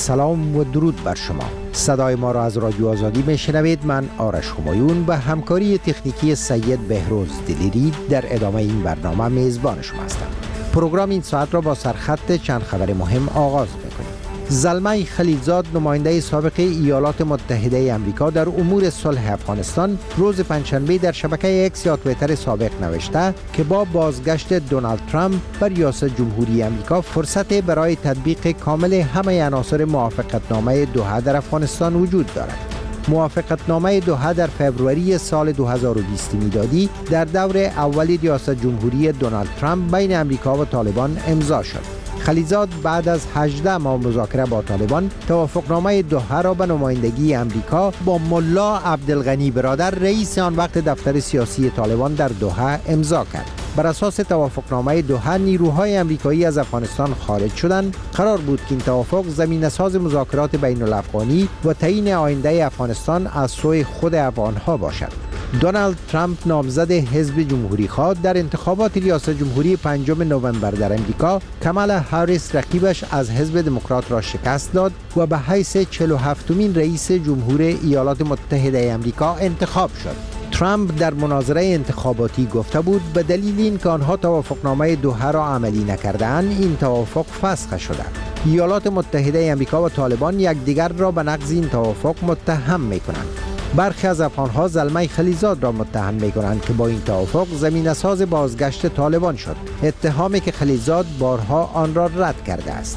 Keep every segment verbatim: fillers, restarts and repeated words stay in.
سلام و درود بر شما. صدای ما را از رادیو آزادی میشنوید. من آرش همایون به همکاری تکنیکی سید بهروز دلیری در ادامه این برنامه میزبان شما هستم. پروگرام این ساعت را با سرخط چند خبر مهم آغاز میکنیم. زلمه خلیلزاد، نماینده سابق ایالات متحده آمریکا در امور صلح افغانستان، روز پنجشنبه در شبکه اکس یا توییتر سابق نوشته که با بازگشت دونالد ترامپ بر ریاست جمهوری آمریکا فرصت برای تطبیق کامل همه عناصر موافقتنامه دوحه در افغانستان وجود دارد. موافقتنامه دوحه در فوریه سال دو هزار و بیست میلادی در دور اول ریاست جمهوری دونالد ترامپ بین آمریکا و طالبان امضا شد. خلیلزاد بعد از هجده ماه مذاکره با طالبان توافقنامه دوحه را به نمایندگی آمریکا با ملا عبدالغنی برادر، رئیس آن وقت دفتر سیاسی طالبان در دوحه، امضا کرد. بر اساس توافقنامه دوحه نیروهای آمریکایی از افغانستان خارج شدند. قرار بود که این توافق زمینه‌ساز مذاکرات بین الافغانی و تعیین آینده افغانستان از سوی خود افغانها باشد. دونالد ترامپ، نامزد حزب جمهوری خواه، در انتخابات ریاست جمهوری پنجم نوامبر در امریکا کامالا هریس رقیبش از حزب دموکرات را شکست داد و به حیث چهل و هفتمین رئیس جمهور ایالات متحده آمریکا انتخاب شد. ترامپ در مناظره انتخاباتی گفته بود به دلیل اینکه آنها توافقنامه دوحه را عملی نکردند، این توافق فسخ شده. ایالات متحده آمریکا و طالبان یکدیگر را به نقض این توافق متهم می‌کنند. برخی از افغان‌ها زلمه خلیلزاد را متهم می‌کنند که با این توافق زمینه‌ساز بازگشت طالبان شد، اتهامی که خلیلزاد بارها آن را رد کرده است.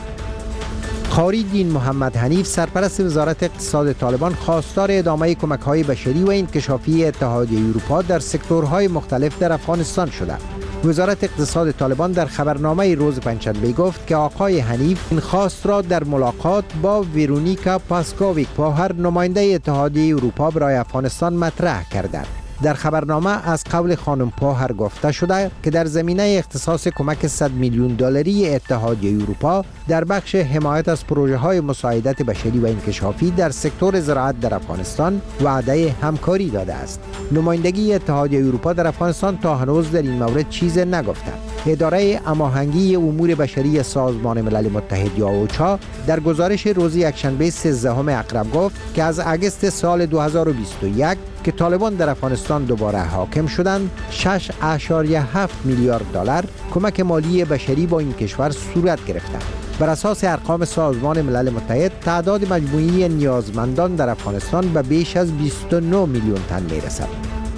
قاری دین محمد حنیف، سرپرست وزارت اقتصاد طالبان، خواستار ادامه کمک‌های بشری و انکشافی اتحادیه اروپا در سکتورهای مختلف در افغانستان شده. وزارت اقتصاد طالبان در خبرنامه روز پنجشنبه گفت که آقای حنیف این خواست را در ملاقات با ویرونیکا پاسکوویک پاهر، نماینده اتحادیه اروپا برای افغانستان، مطرح کردند. در خبرنامه از قول خانم پاهر گفته شده که در زمینه اختصاص کمک صد میلیون دلاری اتحادیه اروپا در بخش حمایت از پروژه‌های مساعدت بشری و انکشافی در سکتور زراعت در افغانستان وعده همکاری داده است. نمایندگی اتحادیه اروپا در افغانستان تا هنوز در این مورد چیز نگفته. اداره هماهنگی امور بشری سازمان ملل متحد یا اوچا در گزارش روز یکشنبه سیزدهم اکرم گفت که از اگست سال دو هزار و بیست و یک که طالبان در افغانستان دوباره حاکم شدند، شش و هفت میلیارد دلار کمک مالی بشری با این کشور صورت گرفته. بر اساس ارقام سازمان ملل متحد، تعداد مجموعی نیازمندان در افغانستان به بیش از بیست و نه میلیون تن میرسد.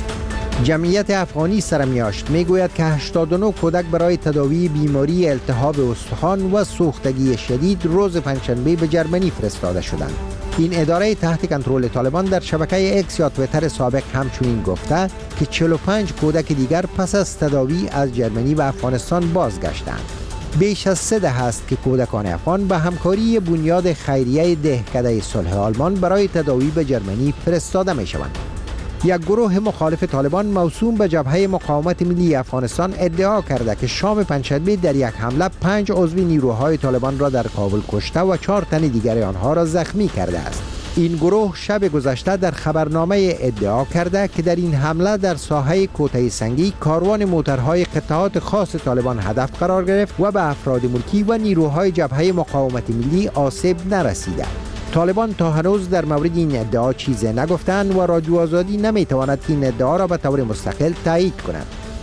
جمعیت افغانی سرمیاشت میگوید که هشتاد و نه کودک برای تداوی بیماری التهاب استخوان و سوختگی شدید روز پنجشنبه به جرمنی فرستاده شدند. این اداره تحت کنترل طالبان در شبکه اکس یا توییتر سابق همچنین گفته که چهل و پنج کودک دیگر پس از تداوی از جرمنی به افغانستان بازگشتند. بیش از سه دهه است که کودکان افغان به همکاری بنیاد خیریه دهکده صلح آلمان برای تداوی به جرمنی فرستاده می شوند. یک گروه مخالف طالبان موسوم به جبهه مقاومت ملی افغانستان ادعا کرده که شام پنجشنبه در یک حمله پنج عضو نیروهای طالبان را در کابل کشته و چهار تن دیگر آنها را زخمی کرده است. این گروه شب گذشته در خبرنامه ادعا کرده که در این حمله در ساحه کوته سنگی کاروان موترهای قطعات خاص طالبان هدف قرار گرفت و به افراد ملکی و نیروهای جبهه مقاومت ملی آسیب نرسیده. طالبان تا هنوز در مورد این ادعا چیزی نگفتند و رادیو آزادی نمیتواند این ادعا را به طور مستقل تایید کند.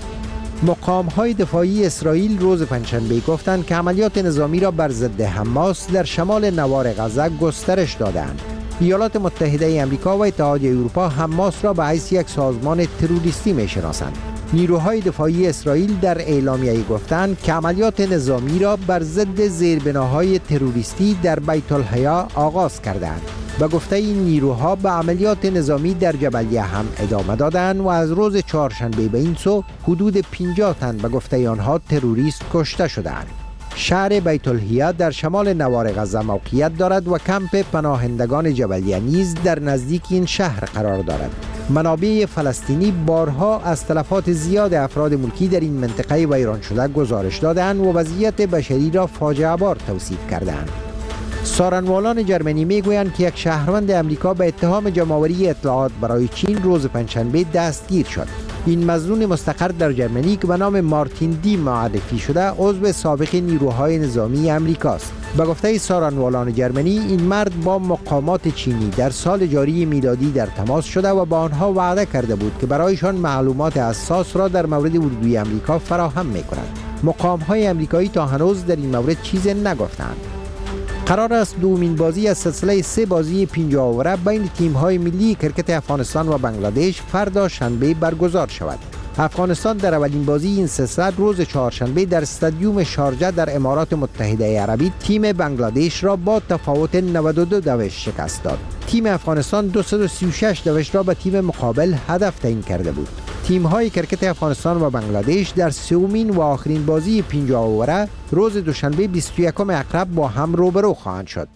مقام‌های دفاعی اسرائیل روز پنجشنبه گفتند که عملیات نظامی را بر ضد حماس در شمال نوار غزه گسترش دادند. ایالات متحده آمریکا و اتحادیه اروپا حماس را به حیث یک سازمان تروریستی می‌شناسند. نیروهای دفاعی اسرائیل در اعلامیه گفتند که عملیات نظامی را بر ضد زیربناهای تروریستی در بیت الحیا آغاز کردند. به گفته این نیروها به عملیات نظامی در جبلیه هم ادامه دادند و از روز چهارشنبه به این سو حدود پنجاه تن به گفته آنها تروریست کشته شدند. شهر بیت الحیا در شمال نوار غزه موقعیت دارد و کمپ پناهندگان جبلیه نیز در نزدیک این شهر قرار دارد. منابع فلسطینی بارها از تلفات زیاد افراد ملکی در این منطقه ویران شده گزارش دادند و وضعیت بشری را فاجعه بار توصیف کردند. سارنوالان جرمنی میگویند که یک شهروند امریکا به اتهام جمع‌آوری اطلاعات برای چین روز پنجشنبه دستگیر شد. این مظنون مستقر در ژرمنی که به نام مارتین دی معرفی شده عضو سابق نیروهای نظامی امریکاست. به گفته سارنوالان ژرمنی این مرد با مقامات چینی در سال جاری میلادی در تماس شده و با آنها وعده کرده بود که برایشان معلومات حساس را در مورد اردوی امریکا فراهم می‌کند. مقام‌های امریکایی تا هنوز در این مورد چیزی نگفتند. قرار است دومین بازی از سلسله سه بازی پنجاه اوره بین تیم‌های ملی کرکت افغانستان و بنگلادش فردا شنبه برگزار شود. افغانستان در اولین بازی این سلسله روز چهارشنبه در استادیوم شارجه در امارات متحده عربی تیم بنگلادش را با تفاوت نود و دو دوش شکست داد. تیم افغانستان دویست و سی و شش دوش را به تیم مقابل هدف تعیین کرده بود. تیم‌های کرکت افغانستان و بنگلادش در سومین و آخرین بازی پنجاه اوره روز دوشنبه بیست و یکم اکتبر با هم روبرو خواهند شد.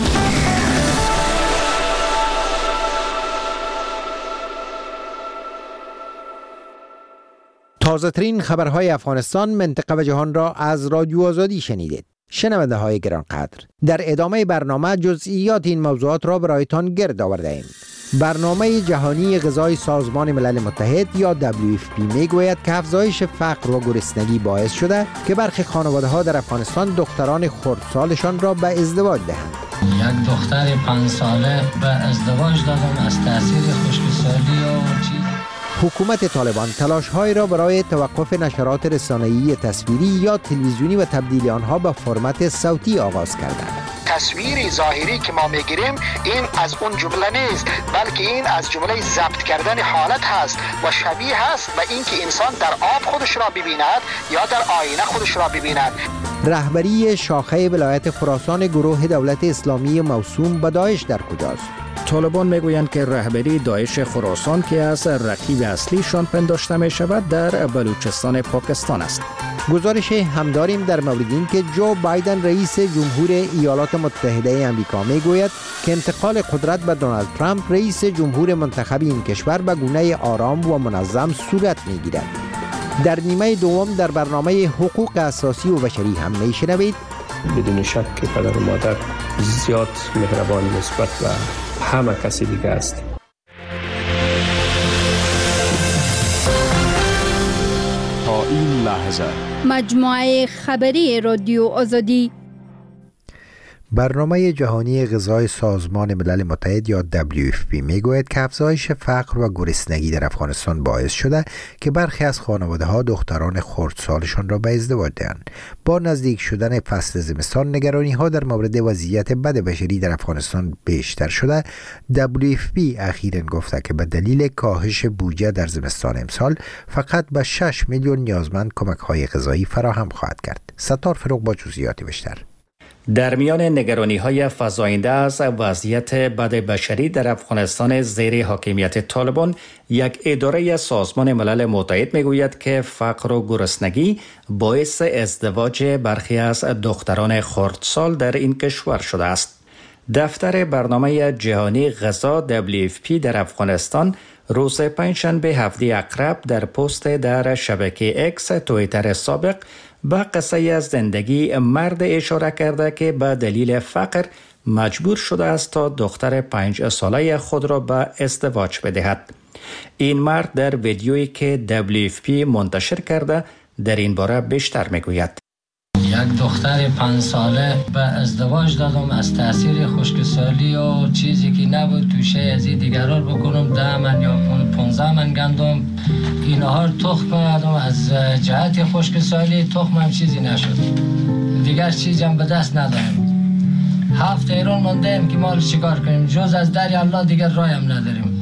تازه ترین خبرهای افغانستان، منطقه و جهان را از رادیو آزادی شنیدید. شنونده های گرانقدر، در ادامه برنامه جزئیات این موضوعات را برایتان گرد آورده ایم. برنامه جهانی غذای سازمان ملل متحد یا دبلیو اف پی میگوید که افزایش فقر و گرسنگی باعث شده که برخی خانواده‌ها در افغانستان دختران خردسالشان را به ازدواج دهند. یک دختر پنج ساله به ازدواج دادم از تاثیر خشکسالی و چیز. حکومت طالبان تلاش‌های را برای توقف نشرات رسانه‌ای تصویری یا تلویزیونی و تبدیل آنها به فرمت صوتی آغاز کرده. تصویر ظاهری که ما میگیریم این از اون جمله نیست، بلکه این از جمله ضبط کردن حالت هست و شبیه هست به اینکه انسان در آب خودش را ببیند یا در آینه خودش را ببیند. رهبری شاخه ولایت خراسان گروه دولت اسلامی موسوم به داعش در کجاست؟ طالبان میگویند که رهبری داعش خراسان که از رقیب اصلیشان پنداشته می شود در بلوچستان پاکستان است. گزارش هم داریم در مورد این که جو بایدن رئیس جمهور ایالات متحده آمریکا میگوید که انتقال قدرت به دونالد ترامپ رئیس جمهور منتخب این کشور به گونه آرام و منظم صورت میگیرد. در نیمه دوم در برنامه حقوق اساسی و بشری هم میشنوید. بدون شک که پدر و مادر زیاد مهربان نسبت به همه کسی دیگه است. تا این لحظه مجموعه خبری رادیو آزادی. برنامه جهانی غذای سازمان ملل متحد یا دبلیو اف پی میگوید که افزایش فقر و گرسنگی در افغانستان باعث شده که برخی از خانواده‌ها دختران خردسالشان را به ازدواج دهند. با نزدیک شدن فصل زمستان نگرانی‌ها در مورد وضعیت بد بشری در افغانستان بیشتر شده. دبلیو اف پی اخیراً گفته که به دلیل کاهش بودجه در زمستان امسال فقط به شش میلیون نیازمند کمک‌های غذایی فراهم خواهد کرد. ستار فروغ با جزئیات بیشتر. در میان نگرانی‌های فزاینده از وضعیت بد بشری در افغانستان زیر حاکمیت طالبان، یک اداره سازمان ملل متحد میگوید که فقر و گرسنگی باعث ازدواج برخی از دختران خردسال در این کشور شده است. دفتر برنامه جهانی غذا دبلیو اف پی در افغانستان روز پنجشنبه هفده اکتبر در پست در شبکه اکس توییتر سابق به قصه از زندگی مرد اشاره کرده که به دلیل فقر مجبور شده است تا دختر پنج ساله خود را به ازدواج بدهد. این مرد در ویدیویی که دبلیو اف پی منتشر کرده در این باره بیشتر میگوید. یک دختر پنج ساله به ازدواج دادم از تاثیر خشکسالی و چیزی که نبود توشه از این دیگرار بکنم ده من یا پونزه من گندم اینها رو تخم کردم. از جهت خشکسالی تخمم چیزی نشد، دیگر چیزی هم به دست ندارم. هفت ایران ماندیم که ما رو چیکار کنیم، جز از دری الله دیگر رای هم نداریم.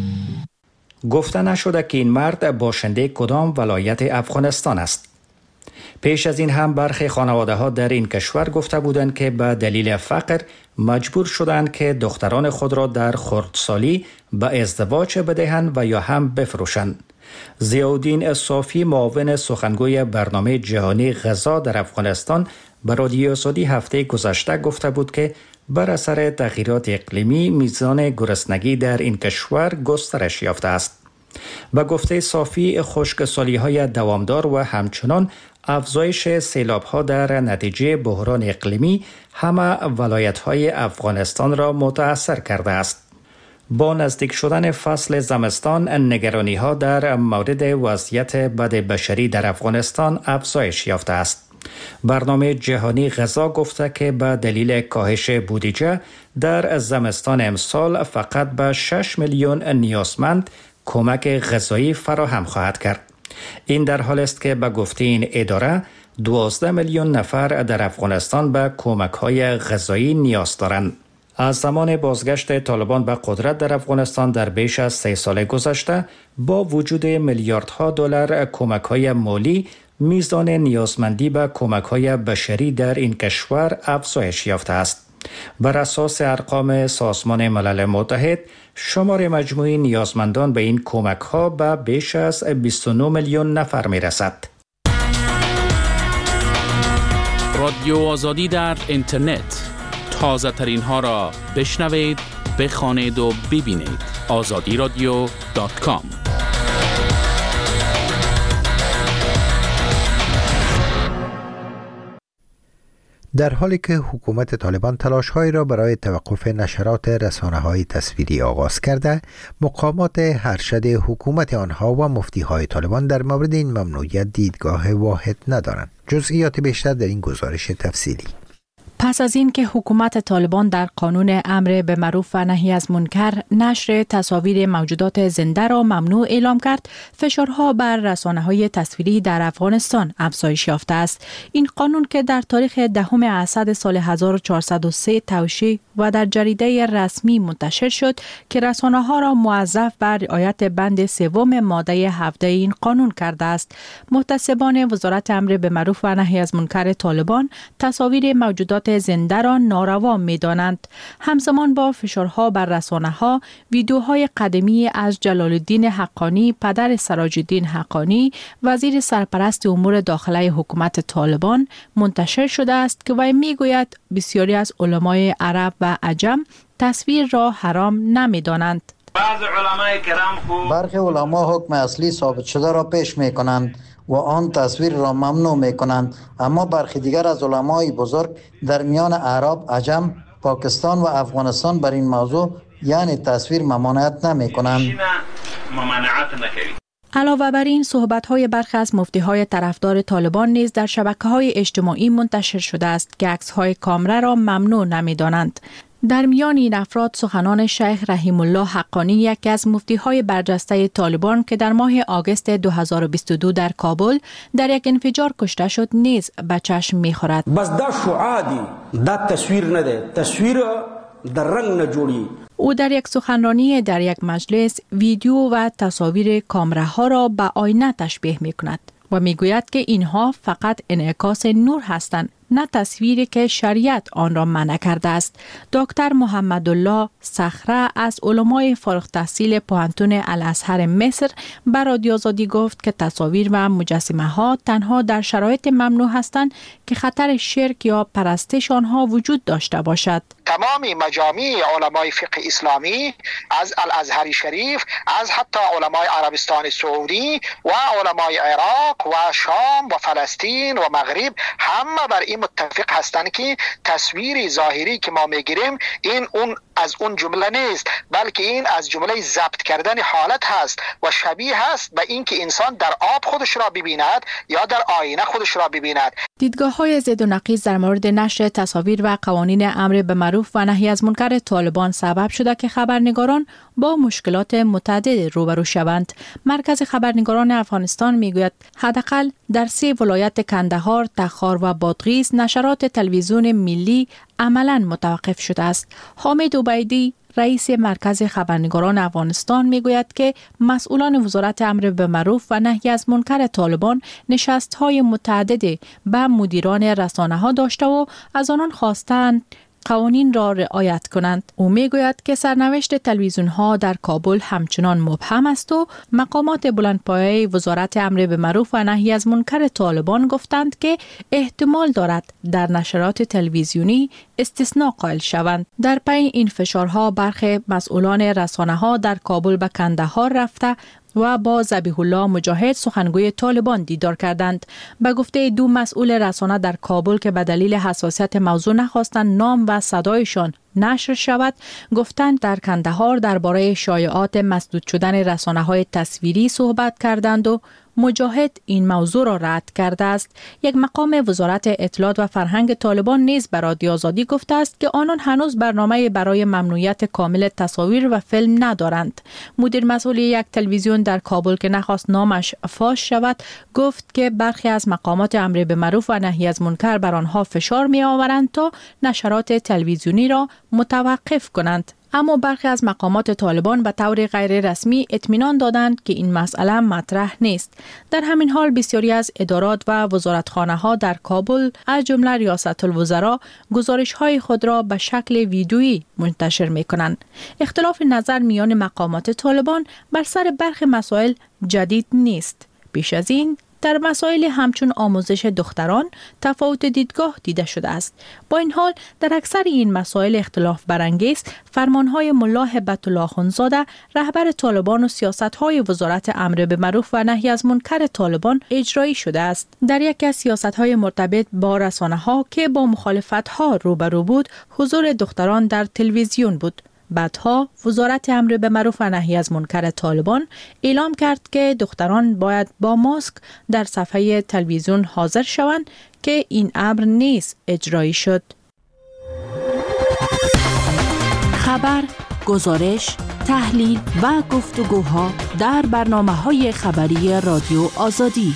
گفته نشده که این مرد باشنده کدام ولایت افغانستان است. پیش از این هم برخی خانواده ها در این کشور گفته بودند که به دلیل فقر مجبور شدند که دختران خود را در خردسالی به ازدواج بدهند و یا هم بفروشند. ضیاءالدین صافی معاون سخنگوی برنامه جهانی غذا در افغانستان به رادیو آزادی هفته گذشته گفته بود که بر اثر تغییرات اقلیمی میزان گرسنگی در این کشور گسترش یافته است. به گفته صافی خشکسالی‌های دوامدار و همچنان افزایش سیلاب‌ها در نتیجه بحران اقلیمی همه ولایت‌های افغانستان را متاثر کرده است. با نزدیک شدن فصل زمستان نگرانی ها در مورد وضعیت بد بشری در افغانستان افزایش یافته است. برنامه جهانی غذا گفته که به دلیل کاهش بودجه در زمستان امسال فقط به شش میلیون نیازمند کمک غذایی فراهم خواهد کرد. این در حال است که به گفته این اداره دوازده میلیون نفر در افغانستان به کمک‌های غذایی نیاز دارند. از زمان بازگشت طالبان به قدرت در افغانستان در بیش از سه سال گذشته با وجود میلیاردها دلار کمک‌های مالی، میزان نیازمندی به کمک‌های بشری در این کشور افزایش یافته است. بر اساس ارقام سازمان ملل متحد، شمار مجموعی نیازمندان به این کمک‌ها به بیش از بیست و نه میلیون نفر می‌رسد. رادیو آزادی در اینترنت، تازه ترین ها را بشنوید، بخوانید و ببینید. آزادی رادیو دات کام. در حالی که حکومت طالبان تلاش‌هایی را برای توقف نشرات رسانه‌های تصویری آغاز کرده، مقامات ارشد حکومت آنها و مفتی‌های طالبان در مورد این ممنوعیت دیدگاه واحد ندارند. جزئیات بیشتر در این گزارش تفصیلی. پس از این که حکومت طالبان در قانون امر به معروف و نهی از منکر نشر تصاویر موجودات زنده را ممنوع اعلام کرد، فشارها بر رسانه‌های تصویری در افغانستان افزایش یافته است. این قانون که در تاریخ دهم اسد سال هزار و چهارصد و سه توشیح و در جریده رسمی منتشر شد که رسانه‌ها را موظف بر رعایت بند سوم ماده هفده این قانون کرده است. محتسبان وزارت امر به معروف و نهی از منکر طالبان تصاویر موجودات زنده را ناروا می دانند. همزمان با فشارها بر رسانه‌ها، ویدیوهای قدیمی از جلال الدین حقانی، پدر سراج الدین حقانی، وزیر سرپرست امور داخلی حکومت طالبان منتشر شده است که وی می گوید بسیاری از علمای عرب و عجم تصویر را حرام نمی دانند. برخی علما حکم اصلی ثابت شده را پیش می کنند و آن تصویر را ممنوع می کنند، اما برخی دیگر از علمای بزرگ در میان اعراب، عجم، پاکستان و افغانستان بر این موضوع یعنی تصویر ممانعت نمی کنند. علاوه بر این، صحبت‌های برخی از مفتی‌های طرفدار طالبان نیز در شبکه‌های اجتماعی منتشر شده است که عکس‌های کامره را ممنوع نمی‌دانند. در میان این افراد سخنان شیخ رحیم الله حقانی، یکی از مفتی‌های برجسته طالبان که در ماه آگوست دو هزار و بیست و دو در کابل در یک انفجار کشته شد، نیز به چشم می‌خورد. بس دا شعادی دا تصویر نده، تصویر در رنگ نجوری. او در یک سخنرانی در یک مجلس ویدیو و تصاویر کامراها را به آینه تشبیه می‌کند و می‌گوید که اینها فقط انعکاس نور هستند، نه تصویری که شریعت آن را منع کرده است. دکتر محمد الله صخره از علمای فارغ التحصیل پوهنتون الازهر مصر بر رادیو آزادی گفت که تصاویر و مجسمه ها تنها در شرایط ممنوع هستند که خطر شرک یا پرستش آنها وجود داشته باشد. تمام مجامع علمای فقه اسلامی از الازهر شریف، از حتی علمای عربستان سعودی و علمای عراق و شام و فلسطین و مغرب همه بر این متفق هستند که تصویر ظاهری که ما میگیریم این اون از اون جمله نیست، بلکه این از جمله ضبط کردن حالت هست و شبیه هست به این که انسان در آب خودش را ببیند یا در آینه خودش را ببیند. دیدگاه‌های ضد و نقیض در مورد نشر تصاویر و قوانین امر به معروف و نهی از منکر طالبان سبب شده که خبرنگاران با مشکلات متعدد روبرو شوند. مرکز خبرنگاران افغانستان میگوید حداقل در سه ولایت کندهار، تخار و بادغیس نشرات تلویزیون ملی عملاً متوقف شده است. حامد عبیدی رئیس مرکز خبرنگاران افغانستان میگوید که مسئولان وزارت امر به معروف و نهی از منکر طالبان نشست‌های متعدد به مدیران رسانه‌ها داشته و از آنان خواستند قوانین را رعایت کنند. او میگوید که سرنوشت تلویزیون‌ها در کابل همچنان مبهم است و مقامات بلندپایه وزارت امر به معروف و نهی از منکر طالبان گفتند که احتمال دارد در نشرات تلویزیونی استثناء قائل شوند. در پی این فشارها برخی مسئولان رسانه‌ها در کابل به کندهار رفته و با ذبیح الله مجاهد سخنگوی طالبان دیدار کردند. به گفته دو مسئول رسانه در کابل که به دلیل حساسیت موضوع نخواستند نام و صدایشان نشر شود، گفتند در کندهار درباره شایعات مسدود شدن رسانه‌های تصویری صحبت کردند و مجاهد این موضوع را رد کرده است. یک مقام وزارت اطلاعات و فرهنگ طالبان نیز به رادیو آزادی گفته است که آنان هنوز برنامه برای ممنوعیت کامل تصاویر و فیلم ندارند. مدیر مسئول یک تلویزیون در کابل که نخواست نامش فاش شود، گفت که برخی از مقامات امر به معروف و نهی از منکر بر آنها فشار می آورند تا نشرات تلویزیونی را متوقف کنند. اما برخی از مقامات طالبان به طور غیر رسمی اطمینان دادند که این مسئله مطرح نیست. در همین حال بسیاری از ادارات و وزارتخانه‌ها در کابل از جمله ریاست الوزراء گزارش‌های خود را به شکل ویدیویی منتشر می‌کنند. اختلاف نظر میان مقامات طالبان بر سر برخی مسائل جدید نیست. پیش از این در مسائل همچون آموزش دختران تفاوت دیدگاه دیده شده است. با این حال در اکثر این مسائل اختلاف برانگیز فرمانهای ملا هبت الله اخوندزاده رهبر طالبان و سیاستهای وزارت امر به معروف و نهی از منکر طالبان اجرایی شده است. در یکی از سیاستهای مرتبط با رسانه‌ها که با مخالفت‌ها روبرو بود، حضور دختران در تلویزیون بود. بعدها وزارت امر به معروف و نهی از منکر طالبان اعلام کرد که دختران باید با ماسک در صفحه تلویزیون حاضر شوند که این امر نیز اجرایی شد. خبر، گزارش، تحلیل و گفتگوها در برنامه‌های خبری رادیو آزادی.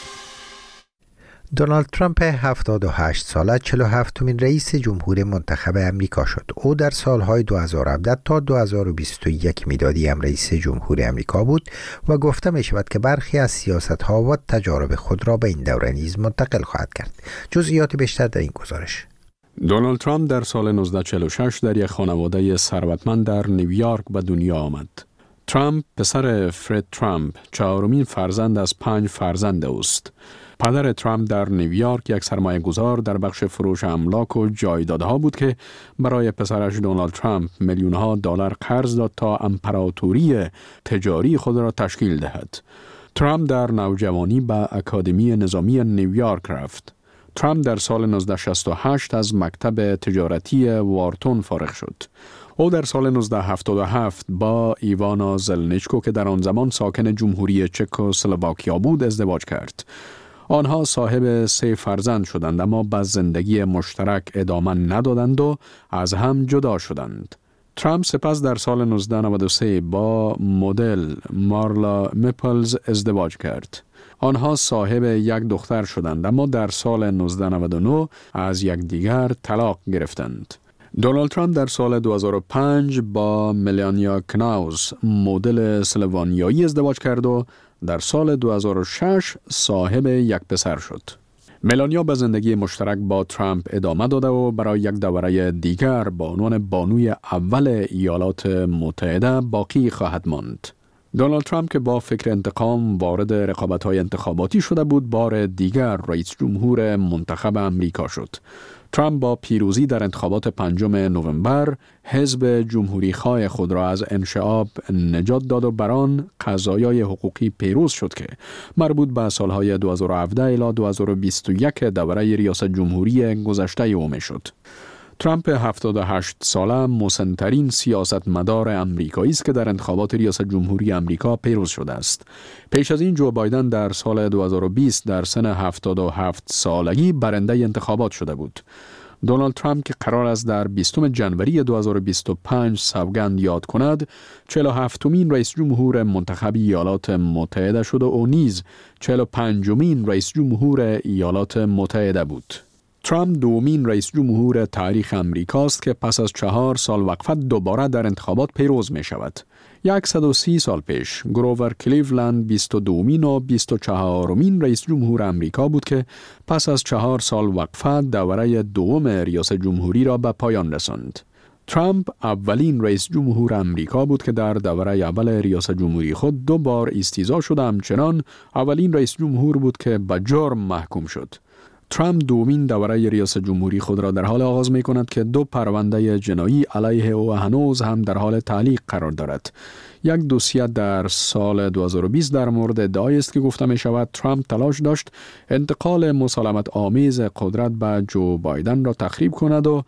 دونالد ترامپ هفتاد و هشت ساله چهل و هفتمین رئیس جمهور منتخب امریکا شد. او در سالهای دو هزار و هفده تا دو هزار و بیست و یک میلادی هم رئیس جمهور امریکا بود و گفته می شود که برخی از سیاست‌ها و تجارب خود را به این دوره نیز منتقل خواهد کرد. جزئیات بیشتر در این گزارش. دونالد ترامپ در سال نوزده چهل و شش در یک خانواده ثروتمند در نیویورک به دنیا آمد. ترامپ پسر فرد ترامپ چهارمین فرزند از پنج فرزند است. پدر ترامپ در نیویورک یک سرمایه گذار در بخش فروش املاک و جایدادها بود که برای پسرش دونالد ترامپ میلیون ها دلار قرض داد تا امپراتوری تجاری خود را تشکیل دهد. ترامپ در نوجوانی به اکادمی نظامی نیویورک رفت. ترامپ در سال نوزده شصت و هشت از مکتب تجارتی وارتون فارغ شد. او در سال نوزده هفتاد و هفت با ایوانا زلنچکو که در آن زمان ساکن جمهوری چکسلواکیا بود ازدواج کرد. آنها صاحب سه فرزند شدند اما به زندگی مشترک ادامه ندادند و از هم جدا شدند. ترامپ سپس در سال نوزده نود و سه با مدل مارلا میپلز ازدواج کرد. آنها صاحب یک دختر شدند اما در سال نوزده نود و نه از یک دیگر طلاق گرفتند. دونالد ترامپ در سال دو هزار و پنج با ملانیا کناوس مدل اسلوونیایی ازدواج کرد و در سال دو هزار و شش صاحب یک پسر شد. ملانیا به زندگی مشترک با ترامپ ادامه داده و برای یک دوره دیگر با عنوان بانوی اول ایالات متحده باقی خواهد ماند. دونالد ترامپ که با فکر انتقام وارد رقابت‌های انتخاباتی شده بود، بار دیگر رئیس جمهور منتخب امریکا شد. ترامپ با پیروزی در انتخابات پنجم نوامبر حزب جمهوری خواه خود را از انشعاب نجات داد و بر آن قضایای حقوقی پیروز شد که مربوط به سالهای دو هزار و هفده الی دو هزار و بیست و یک دوره ریاست جمهوری گذشته او میشد. ترامپ هفتاد و هشت ساله مسن‌ترین سیاستمدار امریکایی است که در انتخابات ریاست جمهوری امریکا پیروز شده است. پیش از این جو بایدن در سال دو هزار و بیست در سن هفتاد و هفت سالگی برنده انتخابات شده بود. دونالد ترامپ که قرار است در بیستم ژانویه دو هزار و بیست و پنج سوگند یاد کند، چهل و هفتمین رئیس جمهور منتخب ایالات متحده شد و او نیز چهل و پنجمین رئیس جمهور ایالات متحده بود. ترامپ دومین رئیس جمهور تاریخ امریکاست که پس از چهار سال وقفه دوباره در انتخابات پیروز می شود. صد و سی سال پیش گروور کلیولند بیست و دومین و بیست و چهارمین رئیس جمهور امریکا بود که پس از چهار سال وقفه دوره دوم ریاست جمهوری را به پایان رساند. ترامپ اولین رئیس جمهور امریکا بود که در دوره اول ریاست جمهوری خود دو بار استیضاح شد، همچنان اولین رئیس جمهور بود که به جرم محکوم شد. ترامپ دومین دوره ریاست جمهوری خود را در حال آغاز می کند که دو پرونده جنایی علیه او هنوز هم در حال تعلیق قرار دارد. یک دوسیه در سال دو هزار و بیست در مورد ادعایی است که گفته می شود ترامپ تلاش داشت انتقال مسالمت آمیز قدرت به جو بایدن را تخریب کند و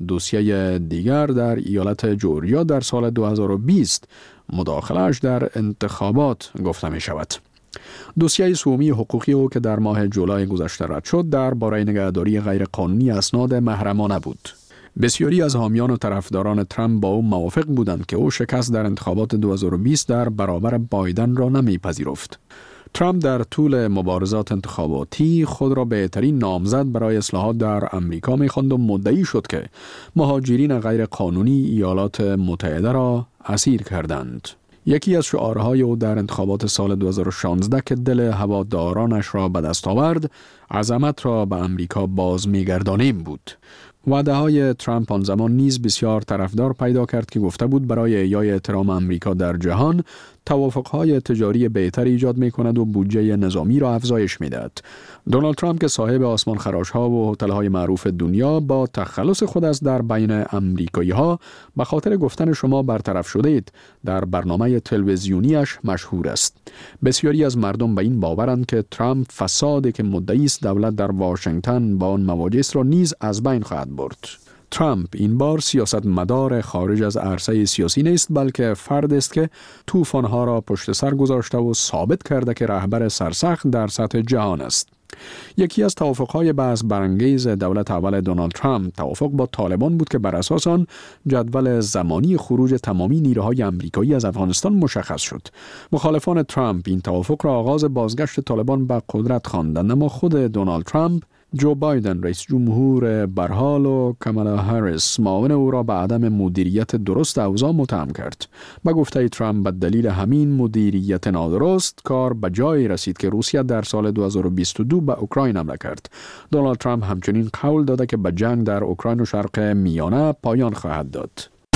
دوسیه دیگر در ایالت جورجیا در سال دو هزار و بیست مداخله‌اش در انتخابات گفته می شود. دوسیه سومی حقوقی او که در ماه جولای گذشته رد شد درباره نگهداری غیرقانونی اسناد محرمانه بود. بسیاری از حامیان و طرفداران ترامپ با او موافق بودند که او شکست در انتخابات دو هزار و بیست در برابر بایدن را نمیپذیرفت. ترامپ در طول مبارزات انتخاباتی خود را بهترین نامزد برای اصلاحات در امریکا می‌خواند و مدعی شد که مهاجرین غیر قانونی ایالات متحده را اسیر کردند. یکی از شعارهای او در انتخابات سال دو هزار و شانزده که دل هوادارانش را به دست آورد، عظمت را به امریکا باز می‌گردانیم بود. وعده های ترامپ آن زمان نیز بسیار طرفدار پیدا کرد که گفته بود برای احیای احترام امریکا در جهان توافقهای تجاری بهتر ایجاد می کند و بودجه نظامی را افزایش می دهد. دونالد ترامپ که صاحب آسمان خراش ها و هتل های معروف دنیا با تخلص خود است در بین امریکایی ها به خاطر گفتن شما برطرف شده اید در برنامه تلویزیونیش مشهور است. بسیاری از مردم به این باورند که ترامپ فسادی که مدعی است دولت در واشنگتن با آن مواجه است را نیز از بین خواهد برد. ترامپ این بار سیاست مدار خارج از عرصه سیاسی نیست، بلکه فرد است که طوفان‌ها را پشت سر گذاشته و ثابت کرده که رهبر سرسخت در سطح جهان است. یکی از توافق‌های بحث برانگیز دولت اول دونالد ترامپ توافق با طالبان بود که بر اساس آن جدول زمانی خروج تمامی نیروهای آمریکایی از افغانستان مشخص شد. مخالفان ترامپ این توافق را آغاز بازگشت طالبان به قدرت خواندند، اما خود دونالد ترامپ، جو بایدن رئیس جمهور برحال و کامالا هریس معاون او را به عدم مدیریت درست اوضاع متهم کرد. به گفته ترامپ به دلیل همین مدیریت نادرست کار به جایی رسید که روسیه در سال دو هزار و بیست و دو به اوکراین حمله کرد. دونالد ترامپ همچنین قول داده که به جنگ در اوکراین و شرق میانه پایان خواهد داد.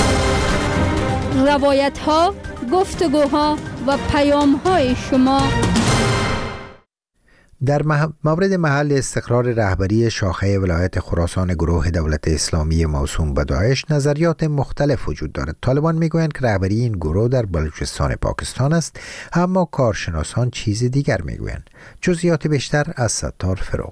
روایت ها، گفتگوها و پیام های شما در مورد محل استقرار رهبری شاخه ولایت خراسان گروه دولت اسلامی موسوم به داعش نظریات مختلف وجود دارد. طالبان میگویند که رهبری این گروه در بلوچستان پاکستان است، اما کارشناسان چیز دیگر میگویند. جزئیات بیشتر از ستار فروغ.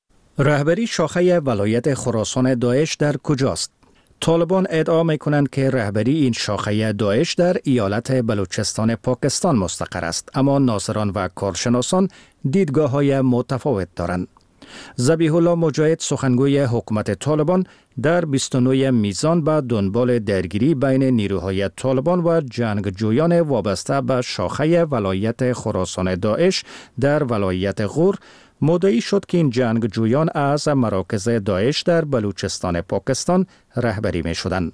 رهبری شاخه ولایت خراسان داعش در کجاست؟ طالبان ادعا میکنند که رهبری این شاخه داعش در ایالت بلوچستان پاکستان مستقر است، اما ناظران و کارشناسان دیدگاه های متفاوت دارند. ذبیح الله مجاهد سخنگوی حکومت طالبان در بیست و نه میزان به دنبال درگیری بین نیروهای طالبان و جنگجویان وابسته به شاخه ولایت خراسان داعش در ولایت غور مدعی شد که این جنگجویان از مراکز داعش در بلوچستان پاکستان رهبری می شدند.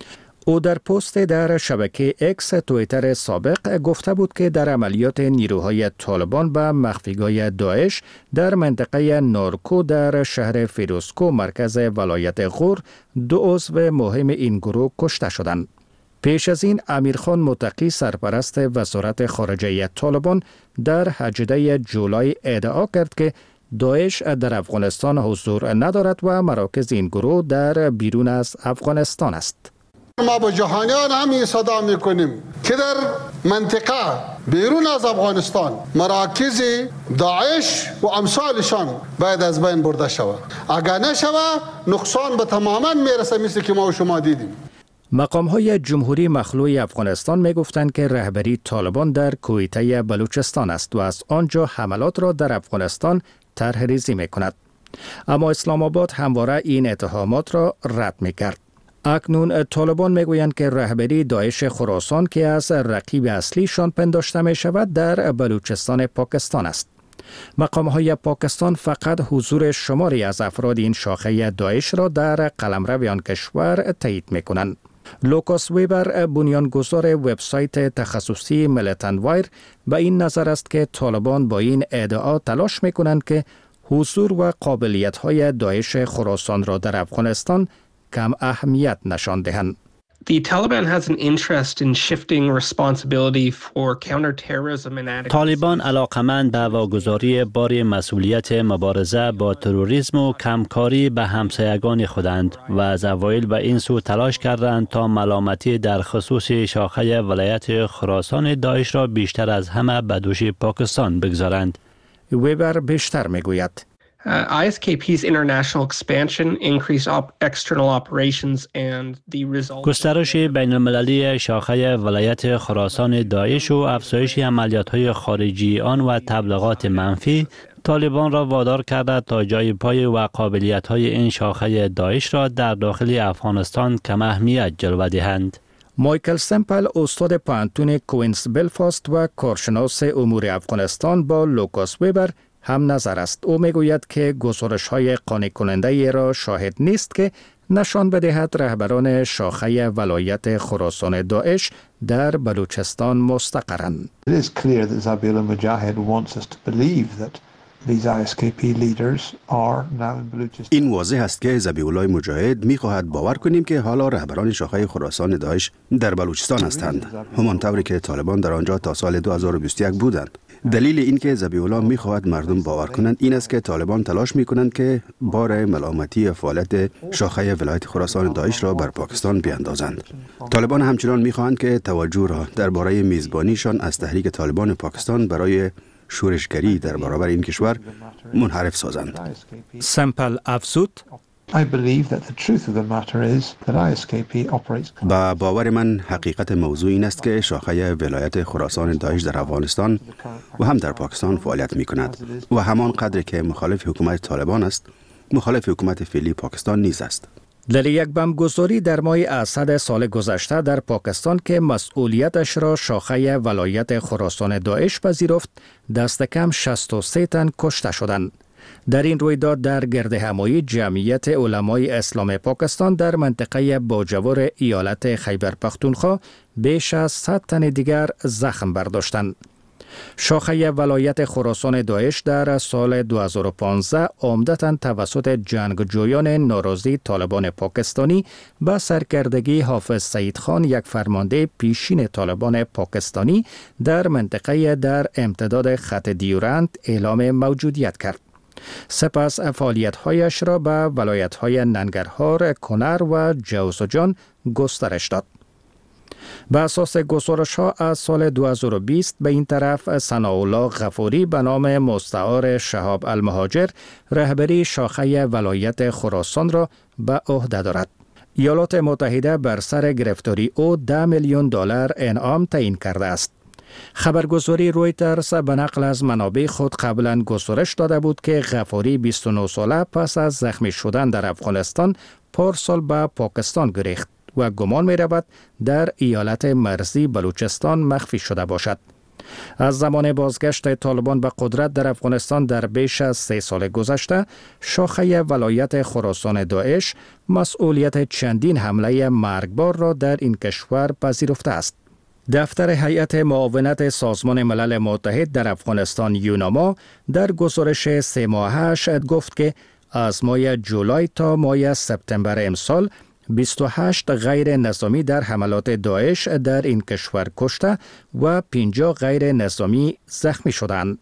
او در پست در شبکه اکس توییتر سابق گفته بود که در عملیات نیروهای طالبان به مخفیگاه داعش در منطقه نارکو در شهر فیروزکو مرکز ولایت غور دو عضو مهم این گروه کشته شدند. پیش از این امیرخان متقی سرپرست وزارت خارجه طالبان در هجده جولای ادعا کرد که داعش در افغانستان حضور ندارد و مراکز این گروه در بیرون از افغانستان است. ما با جهانیان هم صدا میکنیم که در منطقه بیرون از افغانستان مراکز داعش و امثالشان باید از بین برده شود. اگر نشود نقصان به تماما میرسه، مثل که ما و شما دیدیم. مقام های جمهوری مخلوع افغانستان می گفتند که رهبری طالبان در کویته بلوچستان است و از آنجا حملات را در افغانستان طرح ریزی می کند. اما اسلام آباد همواره این اتهامات را رد می کرد. اکنون طالبان می گویند که رهبری داعش خراسان که از رقیب اصلیشان پنداشته می شود در بلوچستان پاکستان است. مقام های پاکستان فقط حضور شماری از افراد این شاخه داعش را در قلمرو آن کشور تایید می کنند. لوکاس ویبر، بنیانگذار وبسایت تخصصی ملیتنت وایر، به این نظر است که طالبان با این ادعا تلاش می کنند که حضور و قابلیت های داعش خراسان را در افغانستان کم اهمیت نشان دهند. The Taliban has an interest in shifting responsibility for counterterrorism and طالبان علاقمند به واگذاری بار مسئولیت مبارزه با تروریسم و کمکاری به همسایگان خودند و از اوایل به این سو تلاش کردند تا ملامتی در خصوص شاخه ولایت خراسان داعش را بیشتر از همه به دوش پاکستان بگذارند. ویبر بیشتر میگوید Uh, آی اس کی P's international expansion, increased op- external operations and the result گسترش بین المللی شاخه ولایت خراسان داعش و افزایش عملیات‌های خارجی آن و تبلیغات منفی طالبان را وادار کرده تا جای پای و قابلیت‌های این شاخه داعش را در داخل افغانستان کم اهمیت جلوه دهند. مایکل سمپل استاد پانتون کوینز بلفاست و کارشناس امور افغانستان با لوکاس ویبر هم نظر است. او میگوید که گزارش‌های قانع کننده را شاهد نیست که نشان بدهد رهبران شاخه ولایت خراسان داعش در بلوچستان مستقرند. It is clear that Zabihullah Mujahid wants us to believe that these آی اس کی P leaders are now in Balochistan. این واضح است که ذبیح الله مجاهد می‌خواهد باور کنیم که حالا رهبران شاخه خراسان داعش در بلوچستان هستند، همان طوری که طالبان در آنجا تا سال دو هزار و بیست و یک بودند. دلیل این که ذبیح الله می‌خواهد مردم باور کنند این است که طالبان تلاش می‌کنند که بار ملامتی فعالیت شاخه ولایت خراسان داعش را بر پاکستان بیاندازند. طالبان همچنان می‌خواهند که توجه را درباره میزبانیشان از تحریک طالبان پاکستان برای شورشگری در برابر این کشور منحرف سازند. سمپل افزود I believe that the truth of the matter is that آی اس کی P operates. با باور من حقیقت موضوع این است که شاخه ولایت خراسان داعش در افغانستان و هم در پاکستان فعالیت می کند و همان قدر که مخالف حکومت طالبان است مخالف حکومت فعلی پاکستان نیز است. در یک بمبگذاری در ماه اسد سال گذشته در پاکستان که مسئولیتش را شاخه ولایت خراسان داعش پذیرفت، دست کم شصت و سه تن کشته شدند. در این رویداد در گردهمایی جمعیت علمای اسلام پاکستان در منطقه باجور ایالت خیبر پختونخوا بیش از صد تن دیگر زخم برداشتند. شاخه ولایت خراسان داعش در سال دو هزار و پانزده عمدتاً توسط جنگجویان ناراضی طالبان پاکستانی به سرکردگی حافظ سعید خان، یک فرمانده پیشین طالبان پاکستانی در منطقه در امتداد خط دیورند اعلام موجودیت کرد. سپس فعالیت‌هایش را به ولایت‌های ننگرهار، کنر و جوزجان گسترش داد. به اساس گزارش‌ها از سال دو هزار و بیست به این طرف ثناءالله غفوری به نام مستعار شهاب المهاجر رهبری شاخه ولایت خراسان را به عهده دارد. ایالات متحده بر سر گرفتاری او ده میلیون دلار انعام تعیین کرده است. خبرگزاری رویترز به نقل از منابع خود قبلا گزارش داده بود که غفوری بیست و نه ساله پس از زخمی شدن در افغانستان پارسال به پاکستان گریخت و گمان می رود در ایالت مرزی بلوچستان مخفی شده باشد. از زمان بازگشت طالبان به قدرت در افغانستان در بیش از سه سال گذشته، شاخه ولایت خراسان داعش مسئولیت چندین حمله مرگبار را در این کشور پذیرفته است. دفتر هیئت معاونت سازمان ملل متحد در افغانستان یوناما در گزارش سه ماهش گفت که از ماه جولای تا ماه سپتامبر امسال بیست و هشت غیر نظامی در حملات داعش در این کشور کشته و پنجاه غیر نظامی زخمی شدند.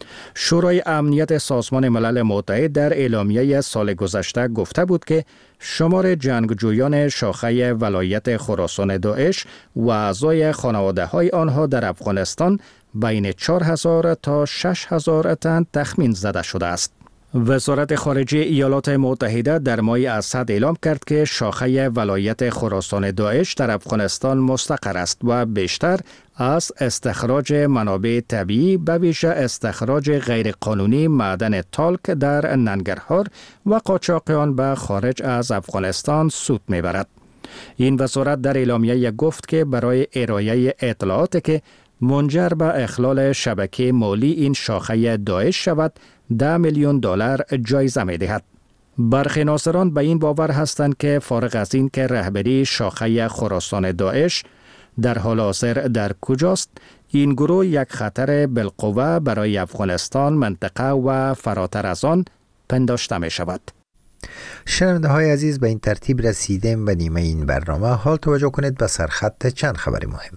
شورای امنیت سازمان ملل متحد در اعلامیه سال گذشته گفته بود که شمار جنگجویان شاخه ولایت خراسان داعش و اعضای خانواده‌های آنها در افغانستان بین چهار هزار تا شش هزار تن تخمین زده شده است. وزارت خارجه ایالات متحده در ماه اسد اعلام کرد که شاخه ولایت خراسان داعش در افغانستان مستقر است و بیشتر از استخراج منابع طبیعی به ویژه استخراج غیرقانونی معدن تالک در ننگرهار و قاچاق آن به خارج از افغانستان سود میبرد. این وزارت در اعلامیه گفت که برای ارائه اطلاعاتی که منجر به اخلال شبکه مالی این شاخه داعش شود ده میلیون دلار جایزه می دهد. برخی ناظران به این باور هستند که فارغ از این که رهبری شاخه خراسان داعش در حال حاضر در کجاست، این گروه یک خطر بالقوه برای افغانستان، منطقه و فراتر از آن پنداشته می شود. شنونده های عزیز، به این ترتیب رسیدیم به نیمه این برنامه. حال توجه کنید به سرخط چند خبر مهم.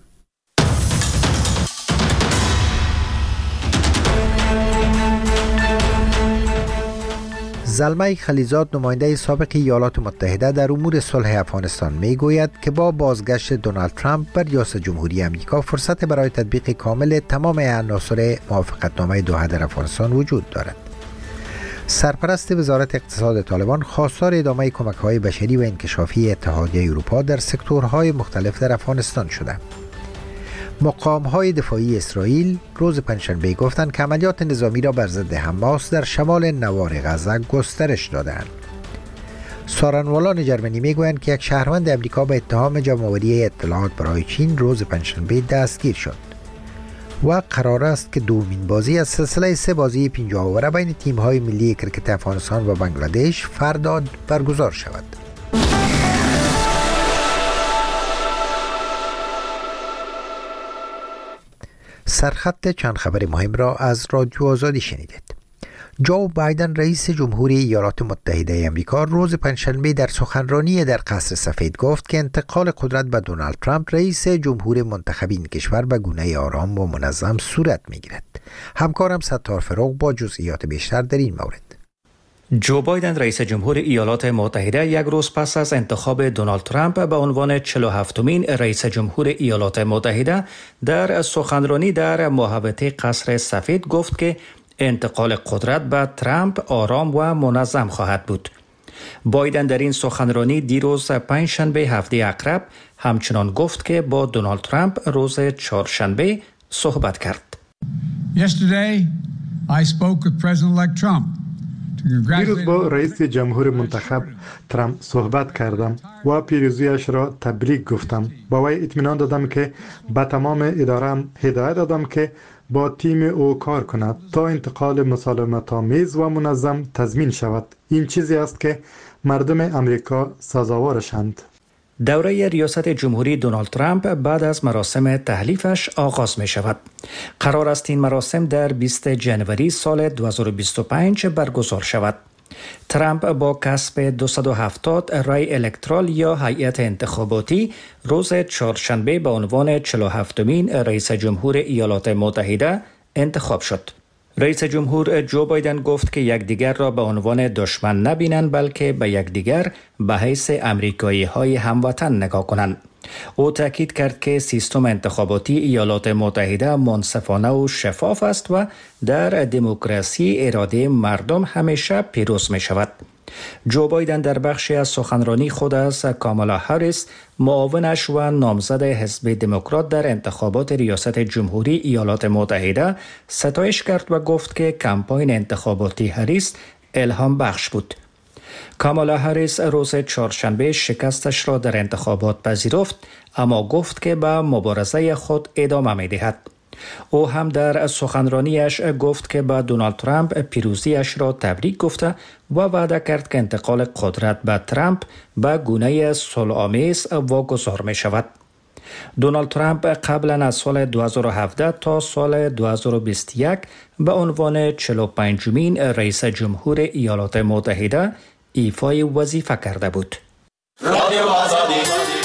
زلمه خلیزاد، نماینده سابق ایالات متحده در امور صلح افغانستان، می گوید که با بازگشت دونالد ترامپ بر ریاست جمهوری آمریکا فرصت برای تطبیق کامل تمام عناصر موافقتنامه دوحه در افغانستان وجود دارد. سرپرست وزارت اقتصاد طالبان خواستار ادامه کمک‌های بشری و انکشافی اتحادیه اروپا در سکتورهای مختلف در افغانستان شده. مقام‌های دفاعی اسرائیل روز پنجشنبه گفتند که عملیات نظامی را بر ضد حماس در شمال نوار غزه گسترش دادند. سارنوالان جرمنی میگویند که یک شهروند امریکا به اتهام جمع‌آوری اطلاعات برای چین روز پنجشنبه دستگیر شد و قرار است که دومین بازی از سلسله سه بازی پنجاه اوره بین تیم‌های ملی کرکت افغانستان و بنگلادش فردا برگزار شود. سرخط چند خبر مهم را از رادیو آزادی شنیدید. جو بایدن رئیس جمهوری ایالات متحده آمریکا روز پنجشنبه در سخنرانی در قصر سفید گفت که انتقال قدرت به دونالد ترامپ رئیس جمهور منتخب این کشور به گونه آرام و منظم صورت می‌گیرد. همکارم ستار فروغ با جزئیات بیشتر در این مورد. جو بایدن رئیس جمهور ایالات متحده یک روز پس از انتخاب دونالد ترامپ به عنوان چهل و هفتمین رئیس جمهور ایالات متحده در سخنرانی در محوطه قصر سفید گفت که انتقال قدرت به ترامپ آرام و منظم خواهد بود. بایدن در این سخنرانی دیروز پنجشنبه هفته عقرب همچنان گفت که با دونالد ترامپ روز چهارشنبه صحبت کرد. Yesterday I spoke with President-elect Trump. دیروز با رئیس جمهور منتخب ترامپ صحبت کردم و پیروزیش را تبریک گفتم. با وی اطمینان دادم که به تمام اداره‌ام هدایت دادم که با تیم او کار کند تا انتقال مسالمت‌آمیز و منظم تضمین شود. این چیزی است که مردم امریکا سزاوارشند. دوره ریاست جمهوری دونالد ترامپ بعد از مراسم تحلیفش آغاز می شود. قرار است این مراسم در بیستم ژانویه سال دو هزار و بیست و پنج برگزار شود. ترامپ با کسب دویست و هفتاد رای الکترال یا هیئت انتخاباتی روز چهارشنبه به عنوان چهل و هفتمین رئیس جمهور ایالات متحده انتخاب شد. رئیس جمهور جو بایدن گفت که یکدیگر را به عنوان دشمن نبینند بلکه به یکدیگر به حیث امریکایی های هموطن نگاه کنند. او تاکید کرد که سیستم انتخاباتی ایالات متحده منصفانه و شفاف است و در دموکراسی اراده مردم همیشه پیروز می شود. جو بایدن در بخشی از سخنرانی خود از کامالا هریس، معاونش و نامزد حزب دموکرات در انتخابات ریاست جمهوری ایالات متحده ستایش کرد و گفت که کمپاین انتخاباتی هریس الهام بخش بود. کامالا هریس روز چهارشنبه شکستش را در انتخابات پذیرفت، اما گفت که به مبارزه خود ادامه می دهد. او هم در سخنرانیش گفت که با دونالد ترامپ پیروزیش را تبریک گفته و وعده کرد که انتقال قدرت به ترامپ به گونه صلح‌آمیز واگذار می شود. دونالد ترامپ قبلا از سال دو هزار و هفده تا سال دو هزار و بیست و یک به عنوان چهل و پنجمین رئیس جمهور ایالات متحده ایفای وظیفه کرده بود. رادیو آزادی.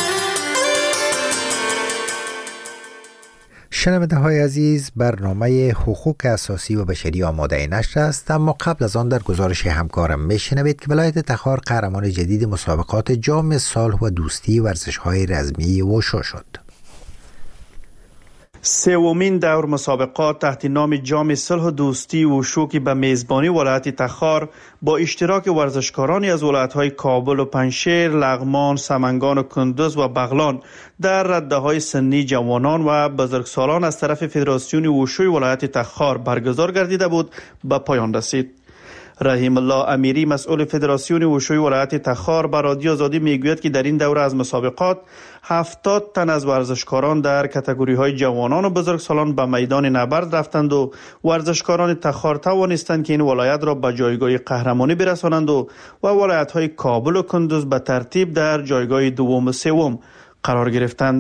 شنونده های عزیز، برنامه حقوق اساسی و بشری آماده نشر است، اما قبل از آن در گزارش همکارم میشنوید که ولایت تخار قهرمان جدید مسابقات جام صلح و دوستی ورزش های رزمی وشو شد. سومین دور مسابقات تحت نام جام صلح و دوستی وشو که به میزبانی ولایت تخار با اشتراک ورزشکارانی از ولایت‌های کابل و پنشیر، لغمان، سمنگان و کندوز و بغلان در رده‌های سنی جوانان و بزرگسالان از طرف فدراسیون وشوی ولایت تخار برگزار گردیده بود به پایان رسید. رحیم الله امیری مسئول فدراسیون وشوی ولایت تخار به رادیو آزادی میگوید که در این دوره از مسابقات هفتاد تن از ورزشکاران در کاتگوری‌های جوانان و بزرگسالان به میدان نبرد رفتند و ورزشکاران تخار توانستند که این ولایت را به جایگاه قهرمانی برسانند و و ولایت‌های کابل و کندوز به ترتیب در جایگاه دوم و سوم قرار گرفتند.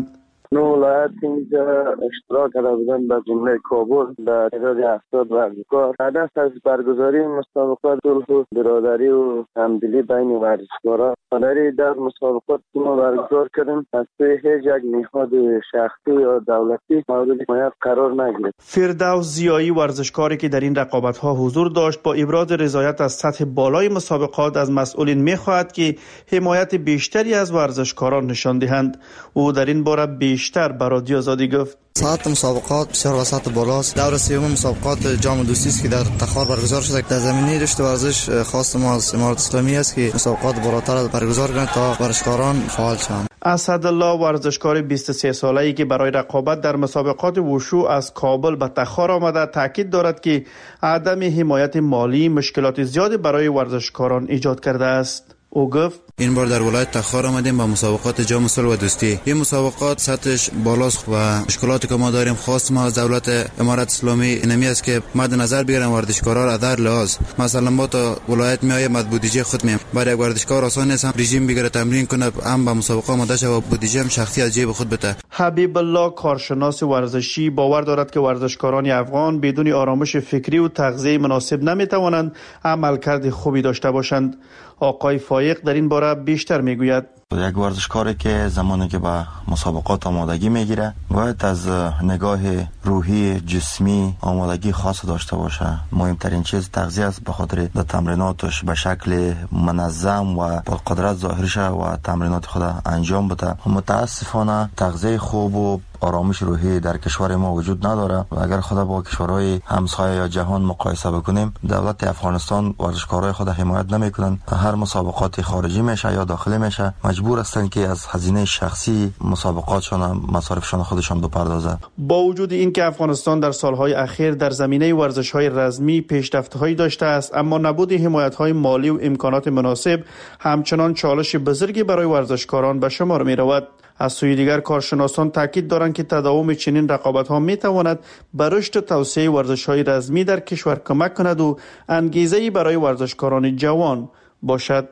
نو ولایت اینجا اشتراک کرده بودن به جمله کابل به تعداد هفتاد ورزشکار. هدف از برگزاری مسابقات صلح و برادری و همدلی بین ورزشکاران در مسابقات که ما برگزار کردیم از توی هیچ یک نهاد شخصی یا دولتی مورد حمایت قرار نگرفت. فردوس ضیایی ورزشکاری که در این رقابت‌ها حضور داشت با ابراز رضایت از سطح بالای مسابقات از مسئولین می‌خواهد که حمایت بیشتری از ورزشکاران نشان دهند. او در این باره بیشتر به رادیو آزادی گفت: ساعت مسابقات بسیار وسط بالاست. دور سوم مسابقات جام دوستی است که در تخار برگزار شده. در زمینه رشد ورزش خاص ما از امارات اسلامی است که مسابقات بالاتر برگزار کنند تا ورزشکاران فعال شوند. اسدالله ورزشکار بیست و سه ساله‌ای که برای رقابت در مسابقات وشو از کابل به تخار آمده تاکید دارد که عدم حمایت مالی مشکلات زیادی برای ورزشکاران ایجاد کرده است. او گفت: این بار در ولایت تخار آمدیم با مسابقات جام صلح و دوستی. این مسابقات سطحش بالاست و مشکلاتی که ما داریم خاص ما از دولت امارات اسلامی اینمی است که مد نظر بگیرن ورزشکارا را در لحاظ. مثلا ما تا ولایت میایم مد بودجه خود میم. برای یک ورزشکار آسان نیست هم رژیم بگیره تمرین کنه هم به مسابقه آماده شه و بودجه هم شخصی از جیب خود بده. حبیب الله کارشناس ورزشی باور دارد که ورزشکاران افغان بدون آرامش فکری و تغذیه مناسب نمیتوانند عملکرد خوبی داشته باشند. آقای فایق در این باره بیشتر میگوید: یک ورزشکاری که زمانی که به مسابقات آمادگی میگیره باید از نگاه روحی جسمی آمادگی خاص داشته باشه. مهمترین چیز تغذیه است، به خاطر در تمریناتش به شکل منظم و با قدرت ظاهر شه و تمرینات خود انجام بده. متاسفانه تغذیه خوب و آرامش روحی در کشور ما وجود نداره و اگر خود با کشورهای همسایه یا جهان مقایسه بکنیم، دولت افغانستان ورزشکارای خود حمایت نمیکنن. هر مسابقات خارجی میشه یا داخلی میشه مجبور هستن که از هزینه شخصی مسابقاتشون مصارفشون خودشون بپردازه. با وجود این که افغانستان در سالهای اخیر در زمینه ورزش‌های رزمی پیشرفت‌هایی داشته است، اما نبود حمایت‌های مالی و امکانات مناسب همچنان چالش بزرگی برای ورزشکاران به شمار می‌رود. از سوی دیگر کارشناسان تاکید دارند که تداوم چنین رقابت‌ها می‌تواند به رشد توسعه ورزش‌های رزمی در کشور کمک کند و انگیزه‌ای برای ورزشکاران جوان باشد.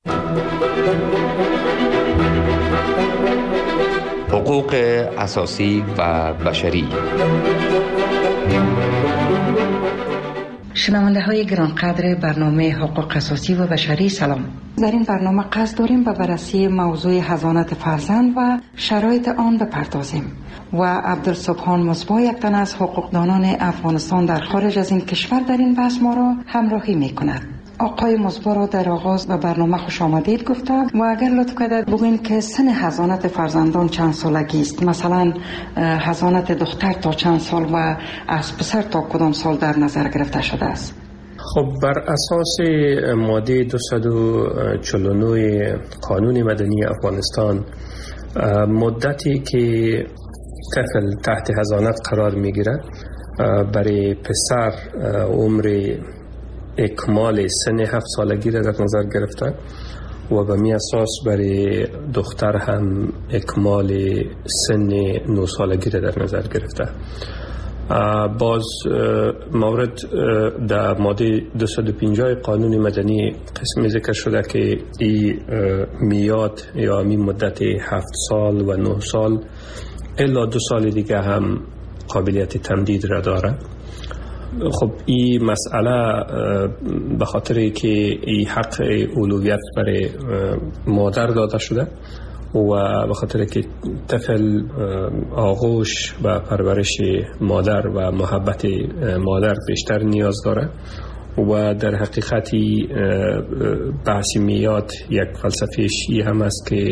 حقوق اساسی و بشری. شنونده های گرانقدر برنامه حقوق اساسی و بشری سلام. در این برنامه قصد داریم به بررسی موضوع حضانت فرزند و شرایط آن بپردازیم و عبدالسبحان مصباح یک تن از حقوقدانان افغانستان در خارج از این کشور در این بحث ما را همراهی می کند. آقای مصباح را در آغاز به برنامه خوش آمدید گفته و اگر لطف کنید بگوین که سن حضانت فرزندان چند سالگی است، مثلا حضانت دختر تا چند سال و از پسر تا کدام سال در نظر گرفته شده است؟ خب بر اساس ماده دویست و چهل و نه قانون مدنی افغانستان مدتی که طفل تحت حضانت قرار میگیرد برای پسر عمر اکمال سن هفت سالگی را در نظر گرفته و به می اساس برای دختر هم اکمال سن نه سالگی را در نظر گرفته. باز مورد در ماده دویست و پنجاه قانون مدنی قسمی ذکر شده که این میاد یا می مدت هفت سال و نه سال الا دو سال دیگه هم قابلیت تمدید را داره. خب این مسئله به خاطر که این حق اولویت برای مادر داده شده و به خاطر که طفل آغوش و پرورش مادر و محبت مادر بیشتر نیاز داره و در حقیقتی بحثی میاد یک فلسفه‌اش این هم است که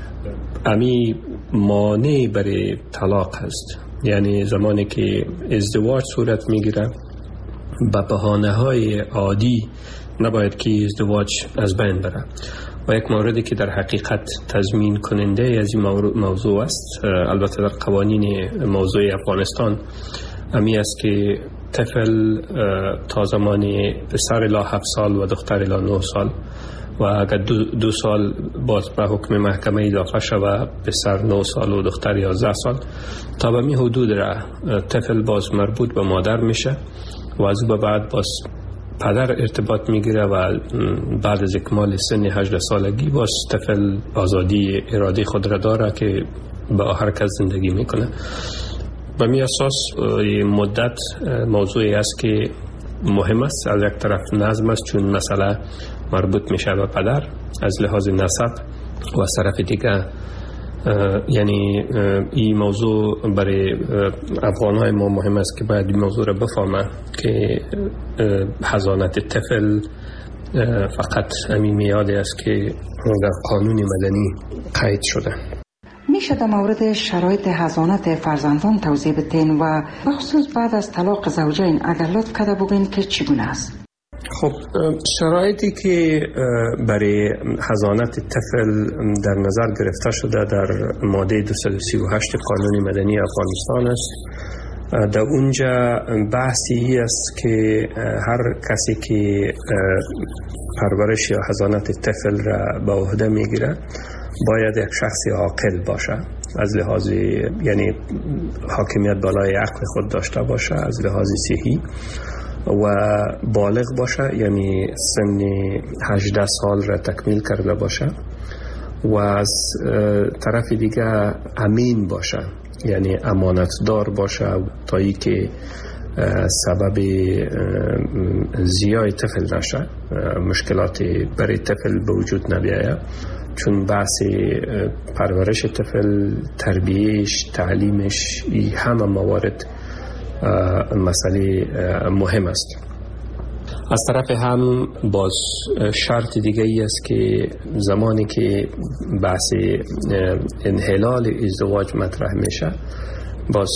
امی مانع برای طلاق هست. یعنی زمانی که ازدواج صورت میگیره به بهانه های عادی نباید که ازدواج از بین بره و یک موردی که در حقیقت تضمین کننده از این موضوع است، البته در قوانین موضوع افغانستان امی است که طفل تا زمانی پسر الی هفت سال و دختر الی نه سال و اگر دو, دو سال باز به حکم محکمه اضافه شود پسر نه سال و دختر یازده سال تا به می حدود را طفل باز مربوط به مادر میشه و از او به بعد باز پدر ارتباط میگیره و بعد از اکمال سن هجده سالگی باز طفل آزادی ارادی خود را داره که با هر کس زندگی میکنه. به می اساس مدت موضوعی است که مهم است. از یک طرف نظم است چون مسئله مربوط میشه به پدر از لحاظ نسب و از طرف دیگه یعنی این موضوع برای افغانهای ما مهم است که باید این موضوع را بفهمه که حضانت طفل فقط همین میادی است که در قانون مدنی قید شده. میشه در مورد شرایط حضانت فرزندان توضیح بدین و بخصوص بعد از طلاق زوجین اگر لطف کرده بگین که چگونه است؟ خب شرایطی که برای حضانت طفل در نظر گرفته شده در ماده دویست و سی و هشت قانون مدنی افغانستان است. در اونجا بحثی است که هر کسی که پرورش یا حضانت طفل را به عهده میگیره باید یک شخص عاقل باشه، از لحاظ یعنی حاکمیت بالای عقل خود داشته باشه، از لحاظ صحی و بالغ باشه، یعنی سن هجده سال را تکمیل کرده باشه و از طرف دیگه امین باشه، یعنی امانتدار باشه تا ای که سبب زیای طفل نشه، مشکلات برای طفل به وجود نبیاید، چون بحث پرورش طفل، تربیهش، تعلیمش، این همه موارد مسئله مهم است. از طرف هم باز شرط دیگه ای است که زمانی که بحث انحلال ازدواج مطرح میشه باز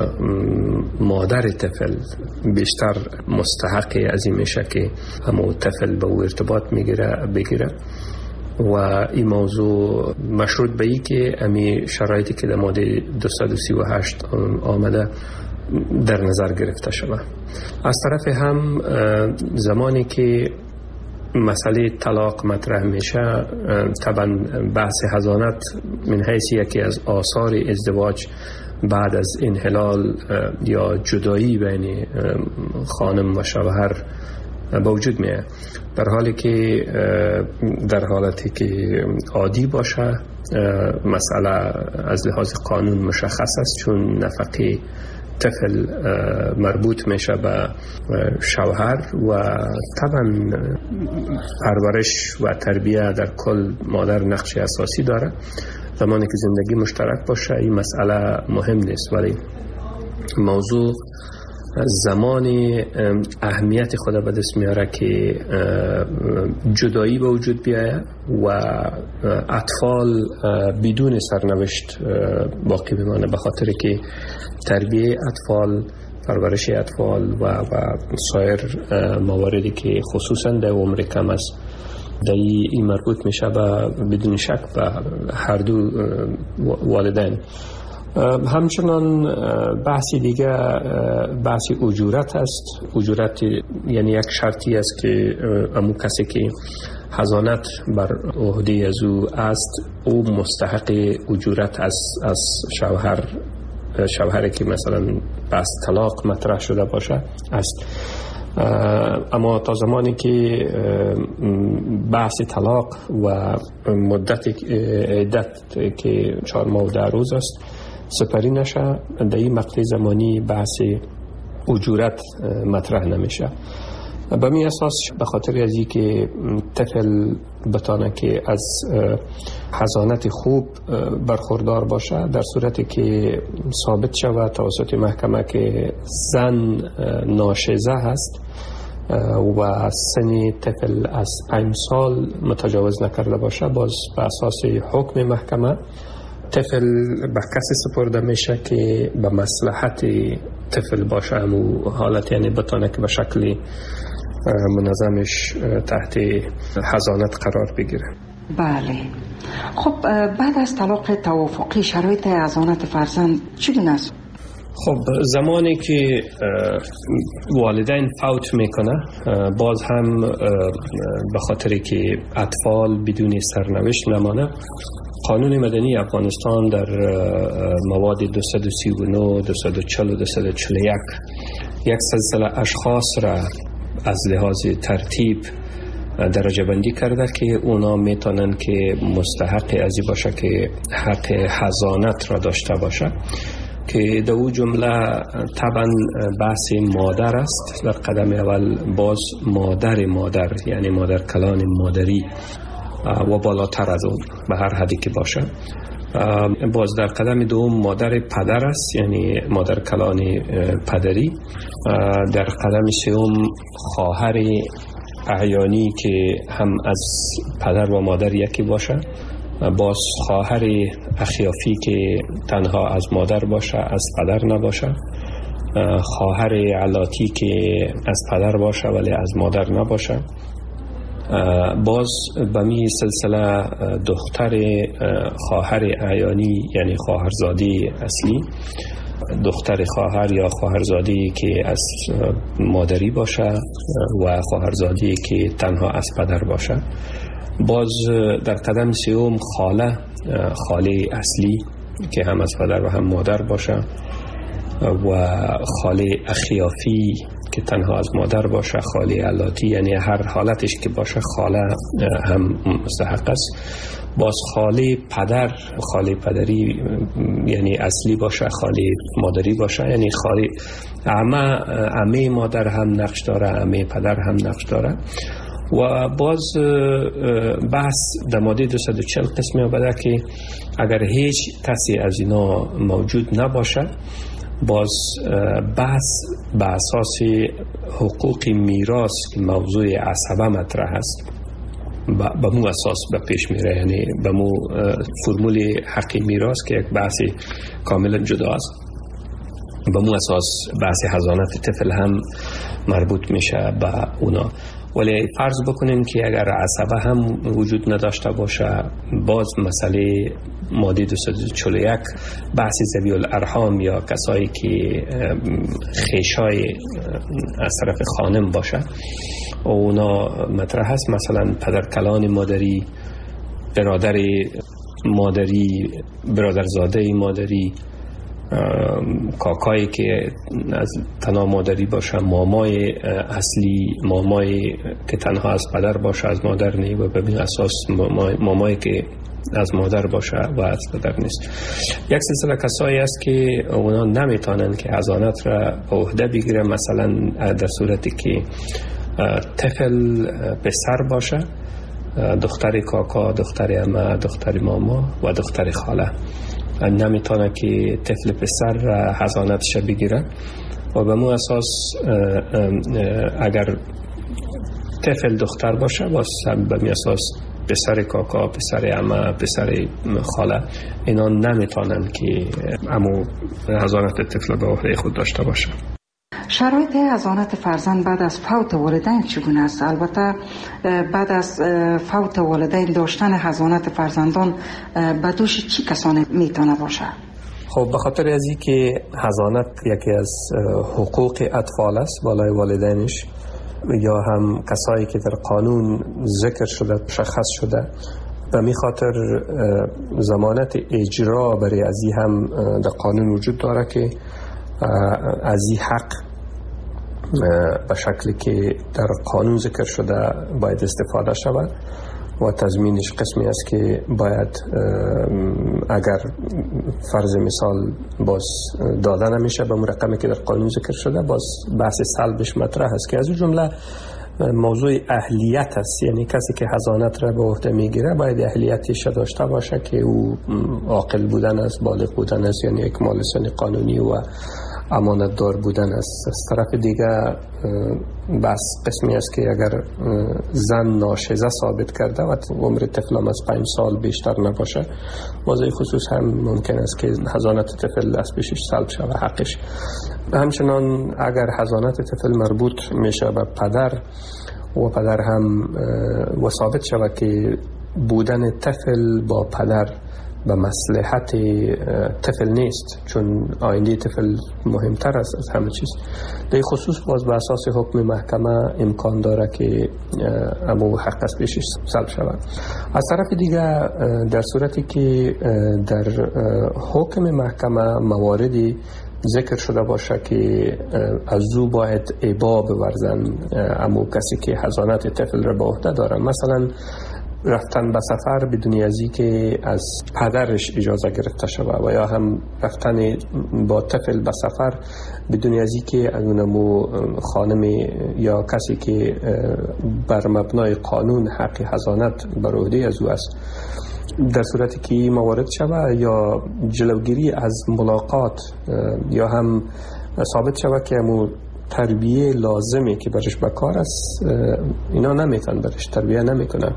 مادر طفل بیشتر مستحق از این میشه که همون طفل به او ارتباط میگیره بگیره و این موضوع مشروط به ای که امی شرایطی که در ماده دویست و سی و هشت آمده در نظر گرفته شده. از طرف هم زمانی که مسئله طلاق مطرح میشه طبعا بحث حضانت من حیث یکی از آثار ازدواج بعد از انحلال یا جدایی بین خانم و شوهر به وجود میاد، در حالی که در حالتی که عادی باشه مسئله از لحاظ قانون مشخص است، چون نفقه طفل مربوط میشه به شوهر و طبعا پرورش و تربیه در کل مادر نقش اساسی داره. زمانی که زندگی مشترک باشه این مسئله مهم نیست، ولی موضوع زمانی اهمیت خود به دست میاره که جدایی به وجود بیاید و اطفال بدون سرنوشت باقی بمانه، به خاطر که تربیه اطفال، پرورش اطفال و, و سایر مواردی که خصوصا در عمر کم است در این مربوط میشه و بدون شک به هر دو والدین. همچنان بحثی دیگه بحث اجورت است. اجورت یعنی یک شرطی است که امو کسی که حضانت بر عهده از او است او مستحق اجورت از از شوهر شوهری که مثلا بحث طلاق مطرح شده باشه است. اما تا زمانی که بحث طلاق و مدت عدت که چهار ماه و ده روز است سپری نشه، در این مقطع زمانی بحث اجورت مطرح نمیشه. به می اساس به خاطر از این که طفل بتانه که از حضانت خوب برخوردار باشه، در صورتی که ثابت شود توسط محکمه که زن ناشزه هست و سن طفل از پنج سال متجاوز نکرده باشه، باز به اساس حکم محکمه طفل به کسی سپرده میشه که به مصلحت طفل باشه، همون حالت یعنی بتانه که به شکل منظمش تحت حضانت قرار بگیره. بله. خب بعد از طلاق توافقی شرایط حضانت فرزند چگونه است؟ خب زمانی که والدین فوت میکنه باز هم به خاطر که اطفال بدون سرنوشت نمانه، قانون مدنی افغانستان در مواد دویست و سی و نه، دویست و چهل و دویست و چهل و یک یک سلسله اشخاص را از لحاظ ترتیب درجه بندی کرده که اونا میتونن که مستحق ازی باشه که حق حضانت را داشته باشه، که در او جمله طبعا بحث مادر است. در قدم اول باز مادر مادر یعنی مادر کلان مادری و بالاتر از اون به هر حدی که باشه. باز در قدم دوم مادر پدر است یعنی مادر کلان پدری. در قدم سوم خواهر اعیانی که هم از پدر و مادر یکی باشه. باز خواهر اخیافی که تنها از مادر باشه از پدر نباشه. خواهر علاتی که از پدر باشه ولی از مادر نباشه. باز به می سلسله دختر خواهر اعیانی یعنی خواهرزاده اصلی، دختر خواهر یا خواهرزاده که از مادری باشه و خواهرزاده که تنها از پدر باشه. باز در قدم سوم خاله، خاله اصلی که هم از پدر و هم مادر باشه، و خاله اخیافی که تنها از مادر باشه، خاله علاتی یعنی هر حالتش که باشه خاله هم مستحق است. باز خاله پدر، خاله پدری یعنی اصلی باشه، خاله مادری باشه یعنی خاله عمه، عمه مادر هم نقش داره، عمه پدر هم نقش داره. و باز بحث در ماده دویست و چهل قسمی آمده که اگر هیچ کسی از اینا موجود نباشه، باز بحث به اساس حقوق میراث که موضوع عصبه مطرح است به مو اساس به پیش میره، یعنی به مو فرمول حق میراث که یک بحث کاملا جدا است، به مو اساس بحث حضانت طفل هم مربوط میشه به اونا. ولی فرض بکنیم که اگر عصبه هم وجود نداشته باشه، باز مسئله ماده دویست و چهل و یک بحث ذوی الارحام یا کسایی که خیشای از طرف خانم باشه اونا مطرح است. مثلا پدرکلان مادری، برادر مادری، برادرزاده مادری، کاکایی که از تنها مادری باشه، مامای اصلی، مامای که تنها از پدر باشه از مادر نی، و به اساس مامای, مامای که از مادر باشه و از پدر نیست. یک سلسله کسایی است که اونا نمیتونن که حضانت را به عهده بگیره. مثلا در صورتی که طفل پسر باشه، دختر کاکا، دختر عمه، دختر ماما و دختر خاله نمیتونه که طفل پسر حضانتش بگیره. و به مو اساس اگر طفل دختر باشه باز به می اساس پسر کاکا، پسر عمه، پسر خاله اینا نمیتونن که امو حضانت طفل به عهده خود داشته باشه. شرایط حضانت فرزند بعد از فوت والدین چگونه است؟ البته بعد از فوت والدین داشتن حضانت فرزندان به دوش چی کسانی میتونه باشه؟ خب به خاطر از این که حضانت یکی از حقوق اطفال است بالای والدینش، یا هم کسایی که در قانون ذکر شده، مشخص شده، به می خاطر ضمانت اجرا برای از این هم در قانون وجود داره که از این حق به شکلی که در قانون ذکر شده باید استفاده شود و تضمینش قسمی است که باید اگر فرض مثال باز داده نمیشه به رقمی که در قانون ذکر شده، باز بحث سلبش مطرح است که از اون جمله موضوع اهلیت است. یعنی کسی که حضانت را به عهده میگیره باید اهلیتش داشته باشه که او عاقل بودن است، بالغ بودن است، یعنی اکمال سن قانونی و امانت دار بودن است. از طرف دیگه بس قسمی است که اگر زن ناشزه ثابت کرده و عمر طفل از پنج سال بیشتر نباشه، موضوع خصوص هم ممکن است که حضانت طفل از پیشش سلب شود حقش. همچنان اگر حضانت طفل مربوط میشه به پدر و پدر هم و ثابت شود که بودن طفل با پدر به مصلحت طفل نیست، چون آینده طفل مهمتر است از همه چیز، در خصوص باز به اساس حکم محکمه امکان داره که امو حق از پیشش سلب شود. از طرف دیگه در صورتی که در حکم محکمه مواردی ذکر شده باشه که از او باید ابا بورزن امو کسی که حضانت طفل را به عهده داره. مثلا رفتن به سفر بدون ازی که از پدرش اجازه گرفته شود و یا هم رفتن با طفل به سفر بدون ازی که از اونمو خانم یا کسی که بر مبنای قانون حق حضانت بر عهده از او است در صورتی که موارد شود یا جلوگیری از ملاقات یا هم ثابت شود که امو تربیه لازمی که برش بکار است اینا نمیتن برش تربیه نمیکنن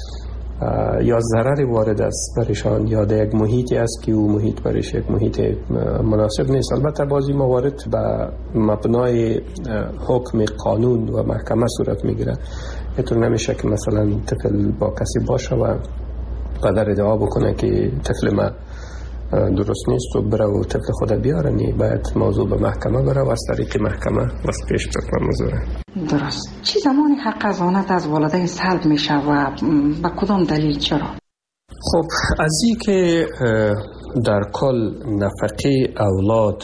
یا ضرر وارد است برشان یا در یک محیطی است که او محیط برش یک محیط مناسب نیست. البته بعضی موارد به مبنای حکم قانون و محکمه صورت میگیره. اینطور نمیشه که مثلا طفل با کسی باشه و پدر ادعا بکنه که طفل ما درست نیست و بره و طفل خود بیاره. نی باید موضوع به محکمه بره و از طریق محکمه واسه پیش بکنه موضوع. درست. چی زمانی حق حضانت از والدین سلب میشه و به کدام دلیل چرا؟ خب از این که در کل نفقه اولاد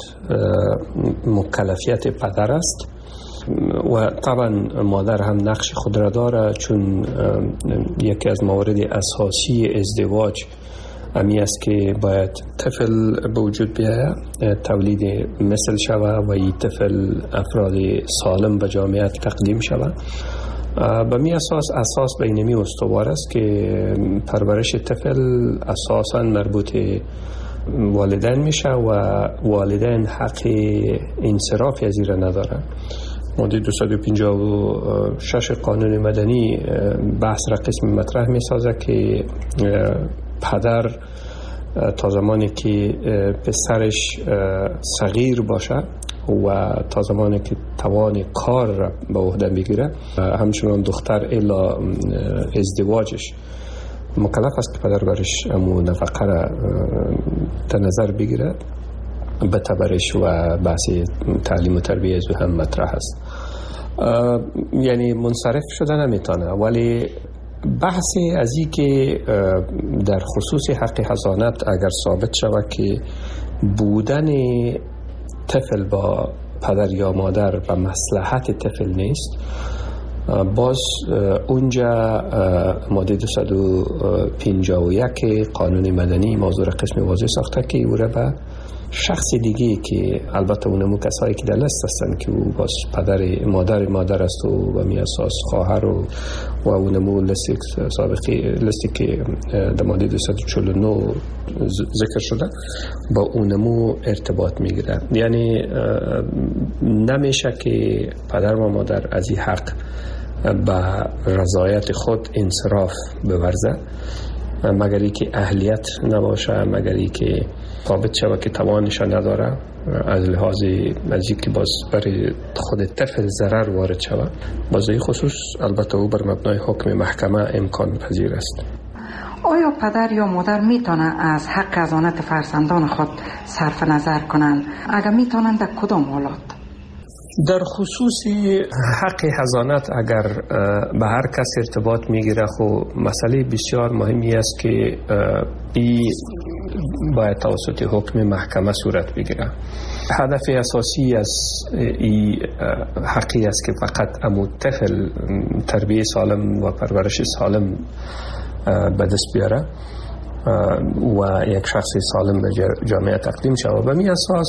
مکلفیت پدر است و طبعا مادر هم نقش خود را داره، چون یکی از موارد اساسی ازدواج امی است که باید طفل به وجود بیاید، تولید مثل شود و این طفل افراد سالم به جامعه تقدیم شود. به می اساس اساس بینمی استوار است که پرورش طفل اساساً مربوط والدین میشه و والدین حق انصرافی از این را ندارن. ماده دویست و پنجاه و شش قانون مدنی بحث را قسم مطرح می سازه که پدر تا زمانی که پسرش صغیر باشه و تا زمانی که توان کار را به عهده بگیره، همچنان دختر الا ازدواجش مکلف است که پدر برش امو نفقه را در نظر بگیره. به تبرش و بحث تعلیم و تربیه از هم مطرح است. یعنی منصرف شده نمیتونه، ولی بحثی از این که در خصوص حق حضانت اگر ثابت شود که بودن طفل با پدر یا مادر و مصلحت طفل نیست، باز اونجا ماده دویست و پنجاه و یک قانون مدنی موضوع را قسم واضح ساخته که او را به شخص دیگه که البته اونمو کسایی که در لست هستن که او باز پدر مادر مادر است و به می اساس خواهر و و اونمو لستی سابقی لستی که در ماده دویست و چهل و نه ذکر شده با اونمو ارتباط میگیره. یعنی نمیشه که پدر و مادر از این حق به رضایت خود انصراف بورزه مگر ای که اهلیت نباشه، مگر ای که ثابت شود که توانش نداره، از لحاظ از اینکه باز برای خود طفل ضرر وارد شود. باز این خصوص البته او بر مبنای حکم محکمه امکان پذیر است. آیا پدر یا مادر میتونه از حق حضانت فرزندان خود صرف نظر کنند؟ اگر میتونند در کدام حالات؟ در خصوص حق حضانت اگر به هر کس ارتباط میگیره، خب مسئله بسیار مهمی است که این باید توسط حکم محکمه صورت بگیره. هدف اساسی از این حقی است که فقط امو طفل تربیه سالم و پرورش سالم به دست بیاره و یک شخص سالم به جامعه تقدیم شود. به می اساس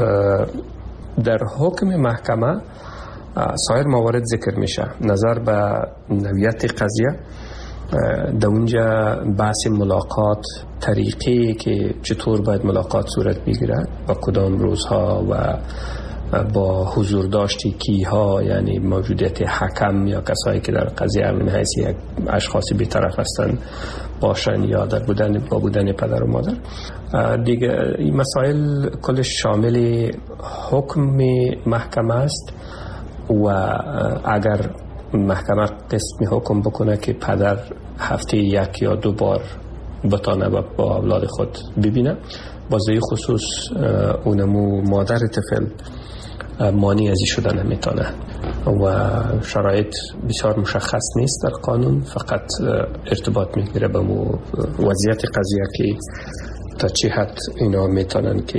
در حکم محکمه سایر موارد ذکر میشه. نظر به نوعیت قضیه، در اونجا بحث ملاقات، طریقی که چطور باید ملاقات صورت بگیرد و کدام روزها و با حضور داشتی کیها، یعنی موجودیت حکم یا کسایی که در قضیه من حیث یک اشخاصی بی‌طرف هستند باشن یا در بودن با بودن پدر و مادر. دیگه این مسائل کلش شامل حکم محکمه است و اگر محکمه قسم حکم بکنه که پدر هفته یک یا دو بار بتانه با اولاد خود ببینه، بازه خصوص اونمو مادر طفل مانی ازی شدن نمیتونه و شرایط بسیار مشخص نیست در قانون، فقط ارتباط میگیره به مو وضعیت قضیه که تا چه حد اینا میتونن که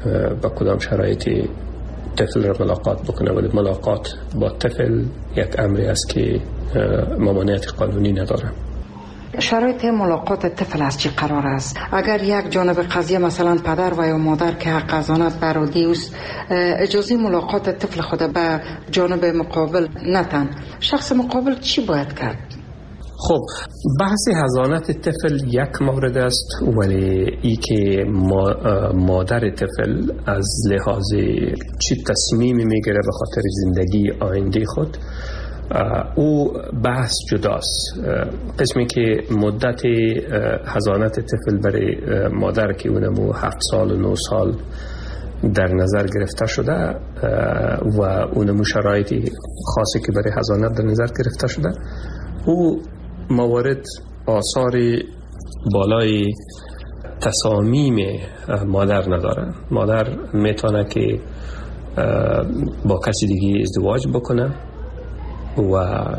با کدام شرایطی طفل را ملاقات بکنه، ولی ملاقات با طفل یک امری است که ممانعت قانونی نداره. شرایط ملاقات طفل از چی قرار است؟ اگر یک جانب قضیه مثلا پدر و یا مادر که حق حضانت برادی است اجازه ملاقات طفل خود به جانب مقابل نتن، شخص مقابل چی باید کرد؟ خب بحث حضانت طفل یک مورد است، ولی ای که مادر طفل از لحاظ چی تصمیمی میگیره به خاطر زندگی آینده خود، او بحث جداست. قسمی که مدت حضانت طفل برای مادر که اونمو هفت سال و نه سال در نظر گرفته شده و اونمو شرایطی خاصی که برای حضانت در نظر گرفته شده، او موارد آثار بالای تصامیم مادر نداره. مادر میتونه که با کسی دیگه ازدواج بکنه و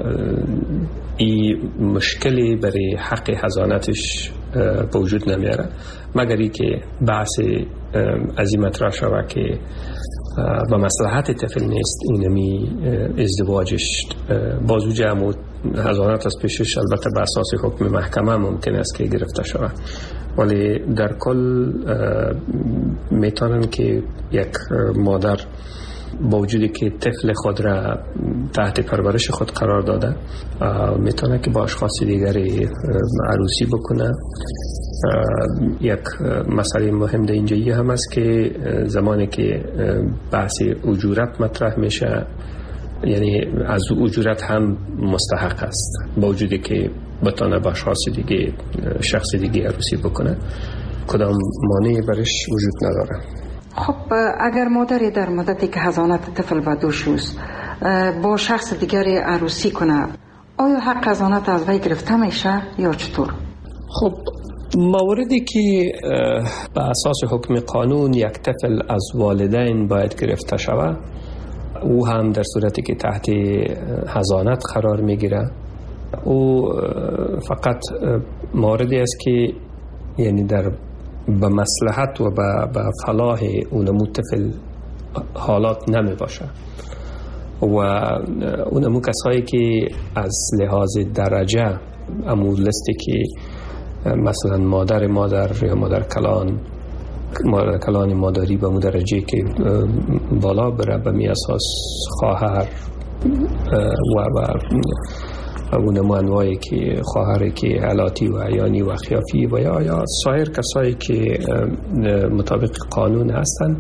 این مشکلی برای حق حضانتش به وجود نمیاره، مگر ای که بحث از این مطرح شود که و مصلحت طفل نیست اینمی ازدواجش بازو جمع و حضانت از پیشش البته به اساس حکم محکمه ممکن است که گرفته شود، ولی در کل میتونن که یک مادر با وجودی که طفل خود را تحت پرورش خود قرار داده میتونه که با اشخاص دیگری عروسی بکنه. یک مسئله مهم در اینجایی هم است که زمانی که بحث اجورت مطرح میشه، یعنی از اجورت هم مستحق است با وجودی که بتانه با اشخاص دیگه شخص دیگه عروسی بکنه، کدام مانعی برش وجود نداره. خب اگر مادری در مدتی که حضانت طفل و دوش است با شخص دیگری عروسی کنه، آیا حق حضانت از وی گرفته میشه یا چطور؟ خب موردی که به اساس حکم قانون یک طفل از والدین باید گرفته شود، او هم در صورتی که تحت حضانت قرار میگیره، او فقط موردی است که یعنی در به مصلحت و به فلاح اونمو طفل حالات نمی باشه و اونمو کسایی که از لحاظ درجه امور لستی که مثلا مادر مادر یا مادر کلان مادر کلان مادری به درجه که بالا بره، به می اساس خواهر و و اونمو انواعی که خواهری که علاتی و عیانی و خیافی و یا یا سایر کسایی که مطابق قانون هستن،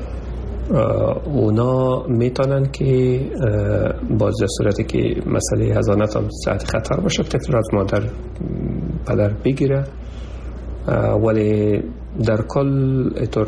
اونا میتونن که باز در صورتی که مسئله حضانت هم تحت خطر باشه طفل از مادر پدر بگیره، ولی در کل اطور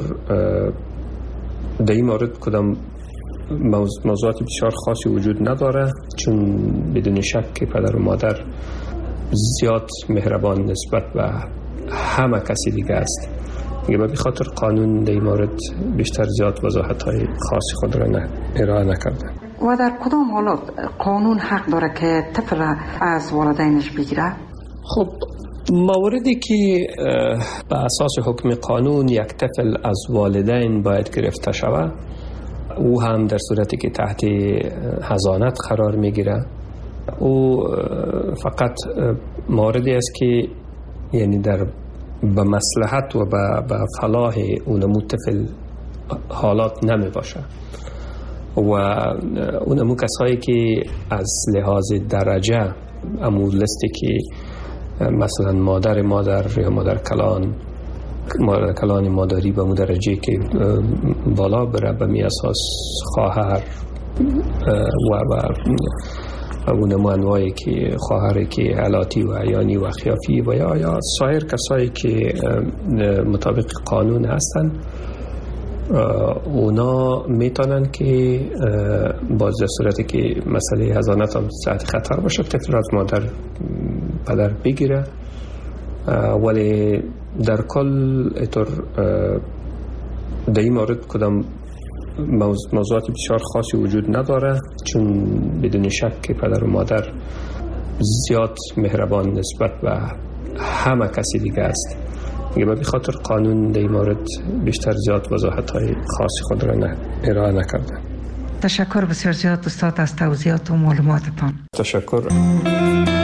در این مورد کدام موضوعات بسیار خاصی وجود نداره، چون بدون شک که پدر و مادر زیاد مهربان نسبت به همه کسی دیگه است. به خاطر قانون در این مورد بیشتر زیاد وضاحت های خاصی خود را ارائه نکرده. و در کدام حالات قانون حق داره که طفل از والدینش بگیره؟ خب موردی که به اساس حکم قانون یک طفل از والدین باید گرفته شود، او هم در صورتی که تحت حضانت قرار میگیره، او فقط موردی است که یعنی در به مصلحت و به فلاح اونمو طفل حالات نمی باشه و اونمو کسایی که از لحاظ درجه امور لستی که مثلا مادر مادر یا مادر کلان مادر کلان مادری به درجه که بالا بره، به می اساس خواهر و و اونمو انواعی که خواهری که علاتی و عیانی و خیافی و یا یا سایر کسایی که مطابق قانون هستن، اونا میتونن که باز در صورتی که مسئله حضانت هم تحت خطر باشه طفل از مادر پدر بگیره، ولی در کل اطور در این مورد کدام موضوعات بسیار خاصی وجود نداره، چون بدون شک که پدر و مادر زیاد مهربان نسبت به همه کسی دیگه است. به خاطر قانون در این مورد بیشتر زیاد وضاحت های خاصی خود را نه ارائه نکرده. تشکر بسیار زیاد استاد از توضیحات و معلوماتتان. تشکر.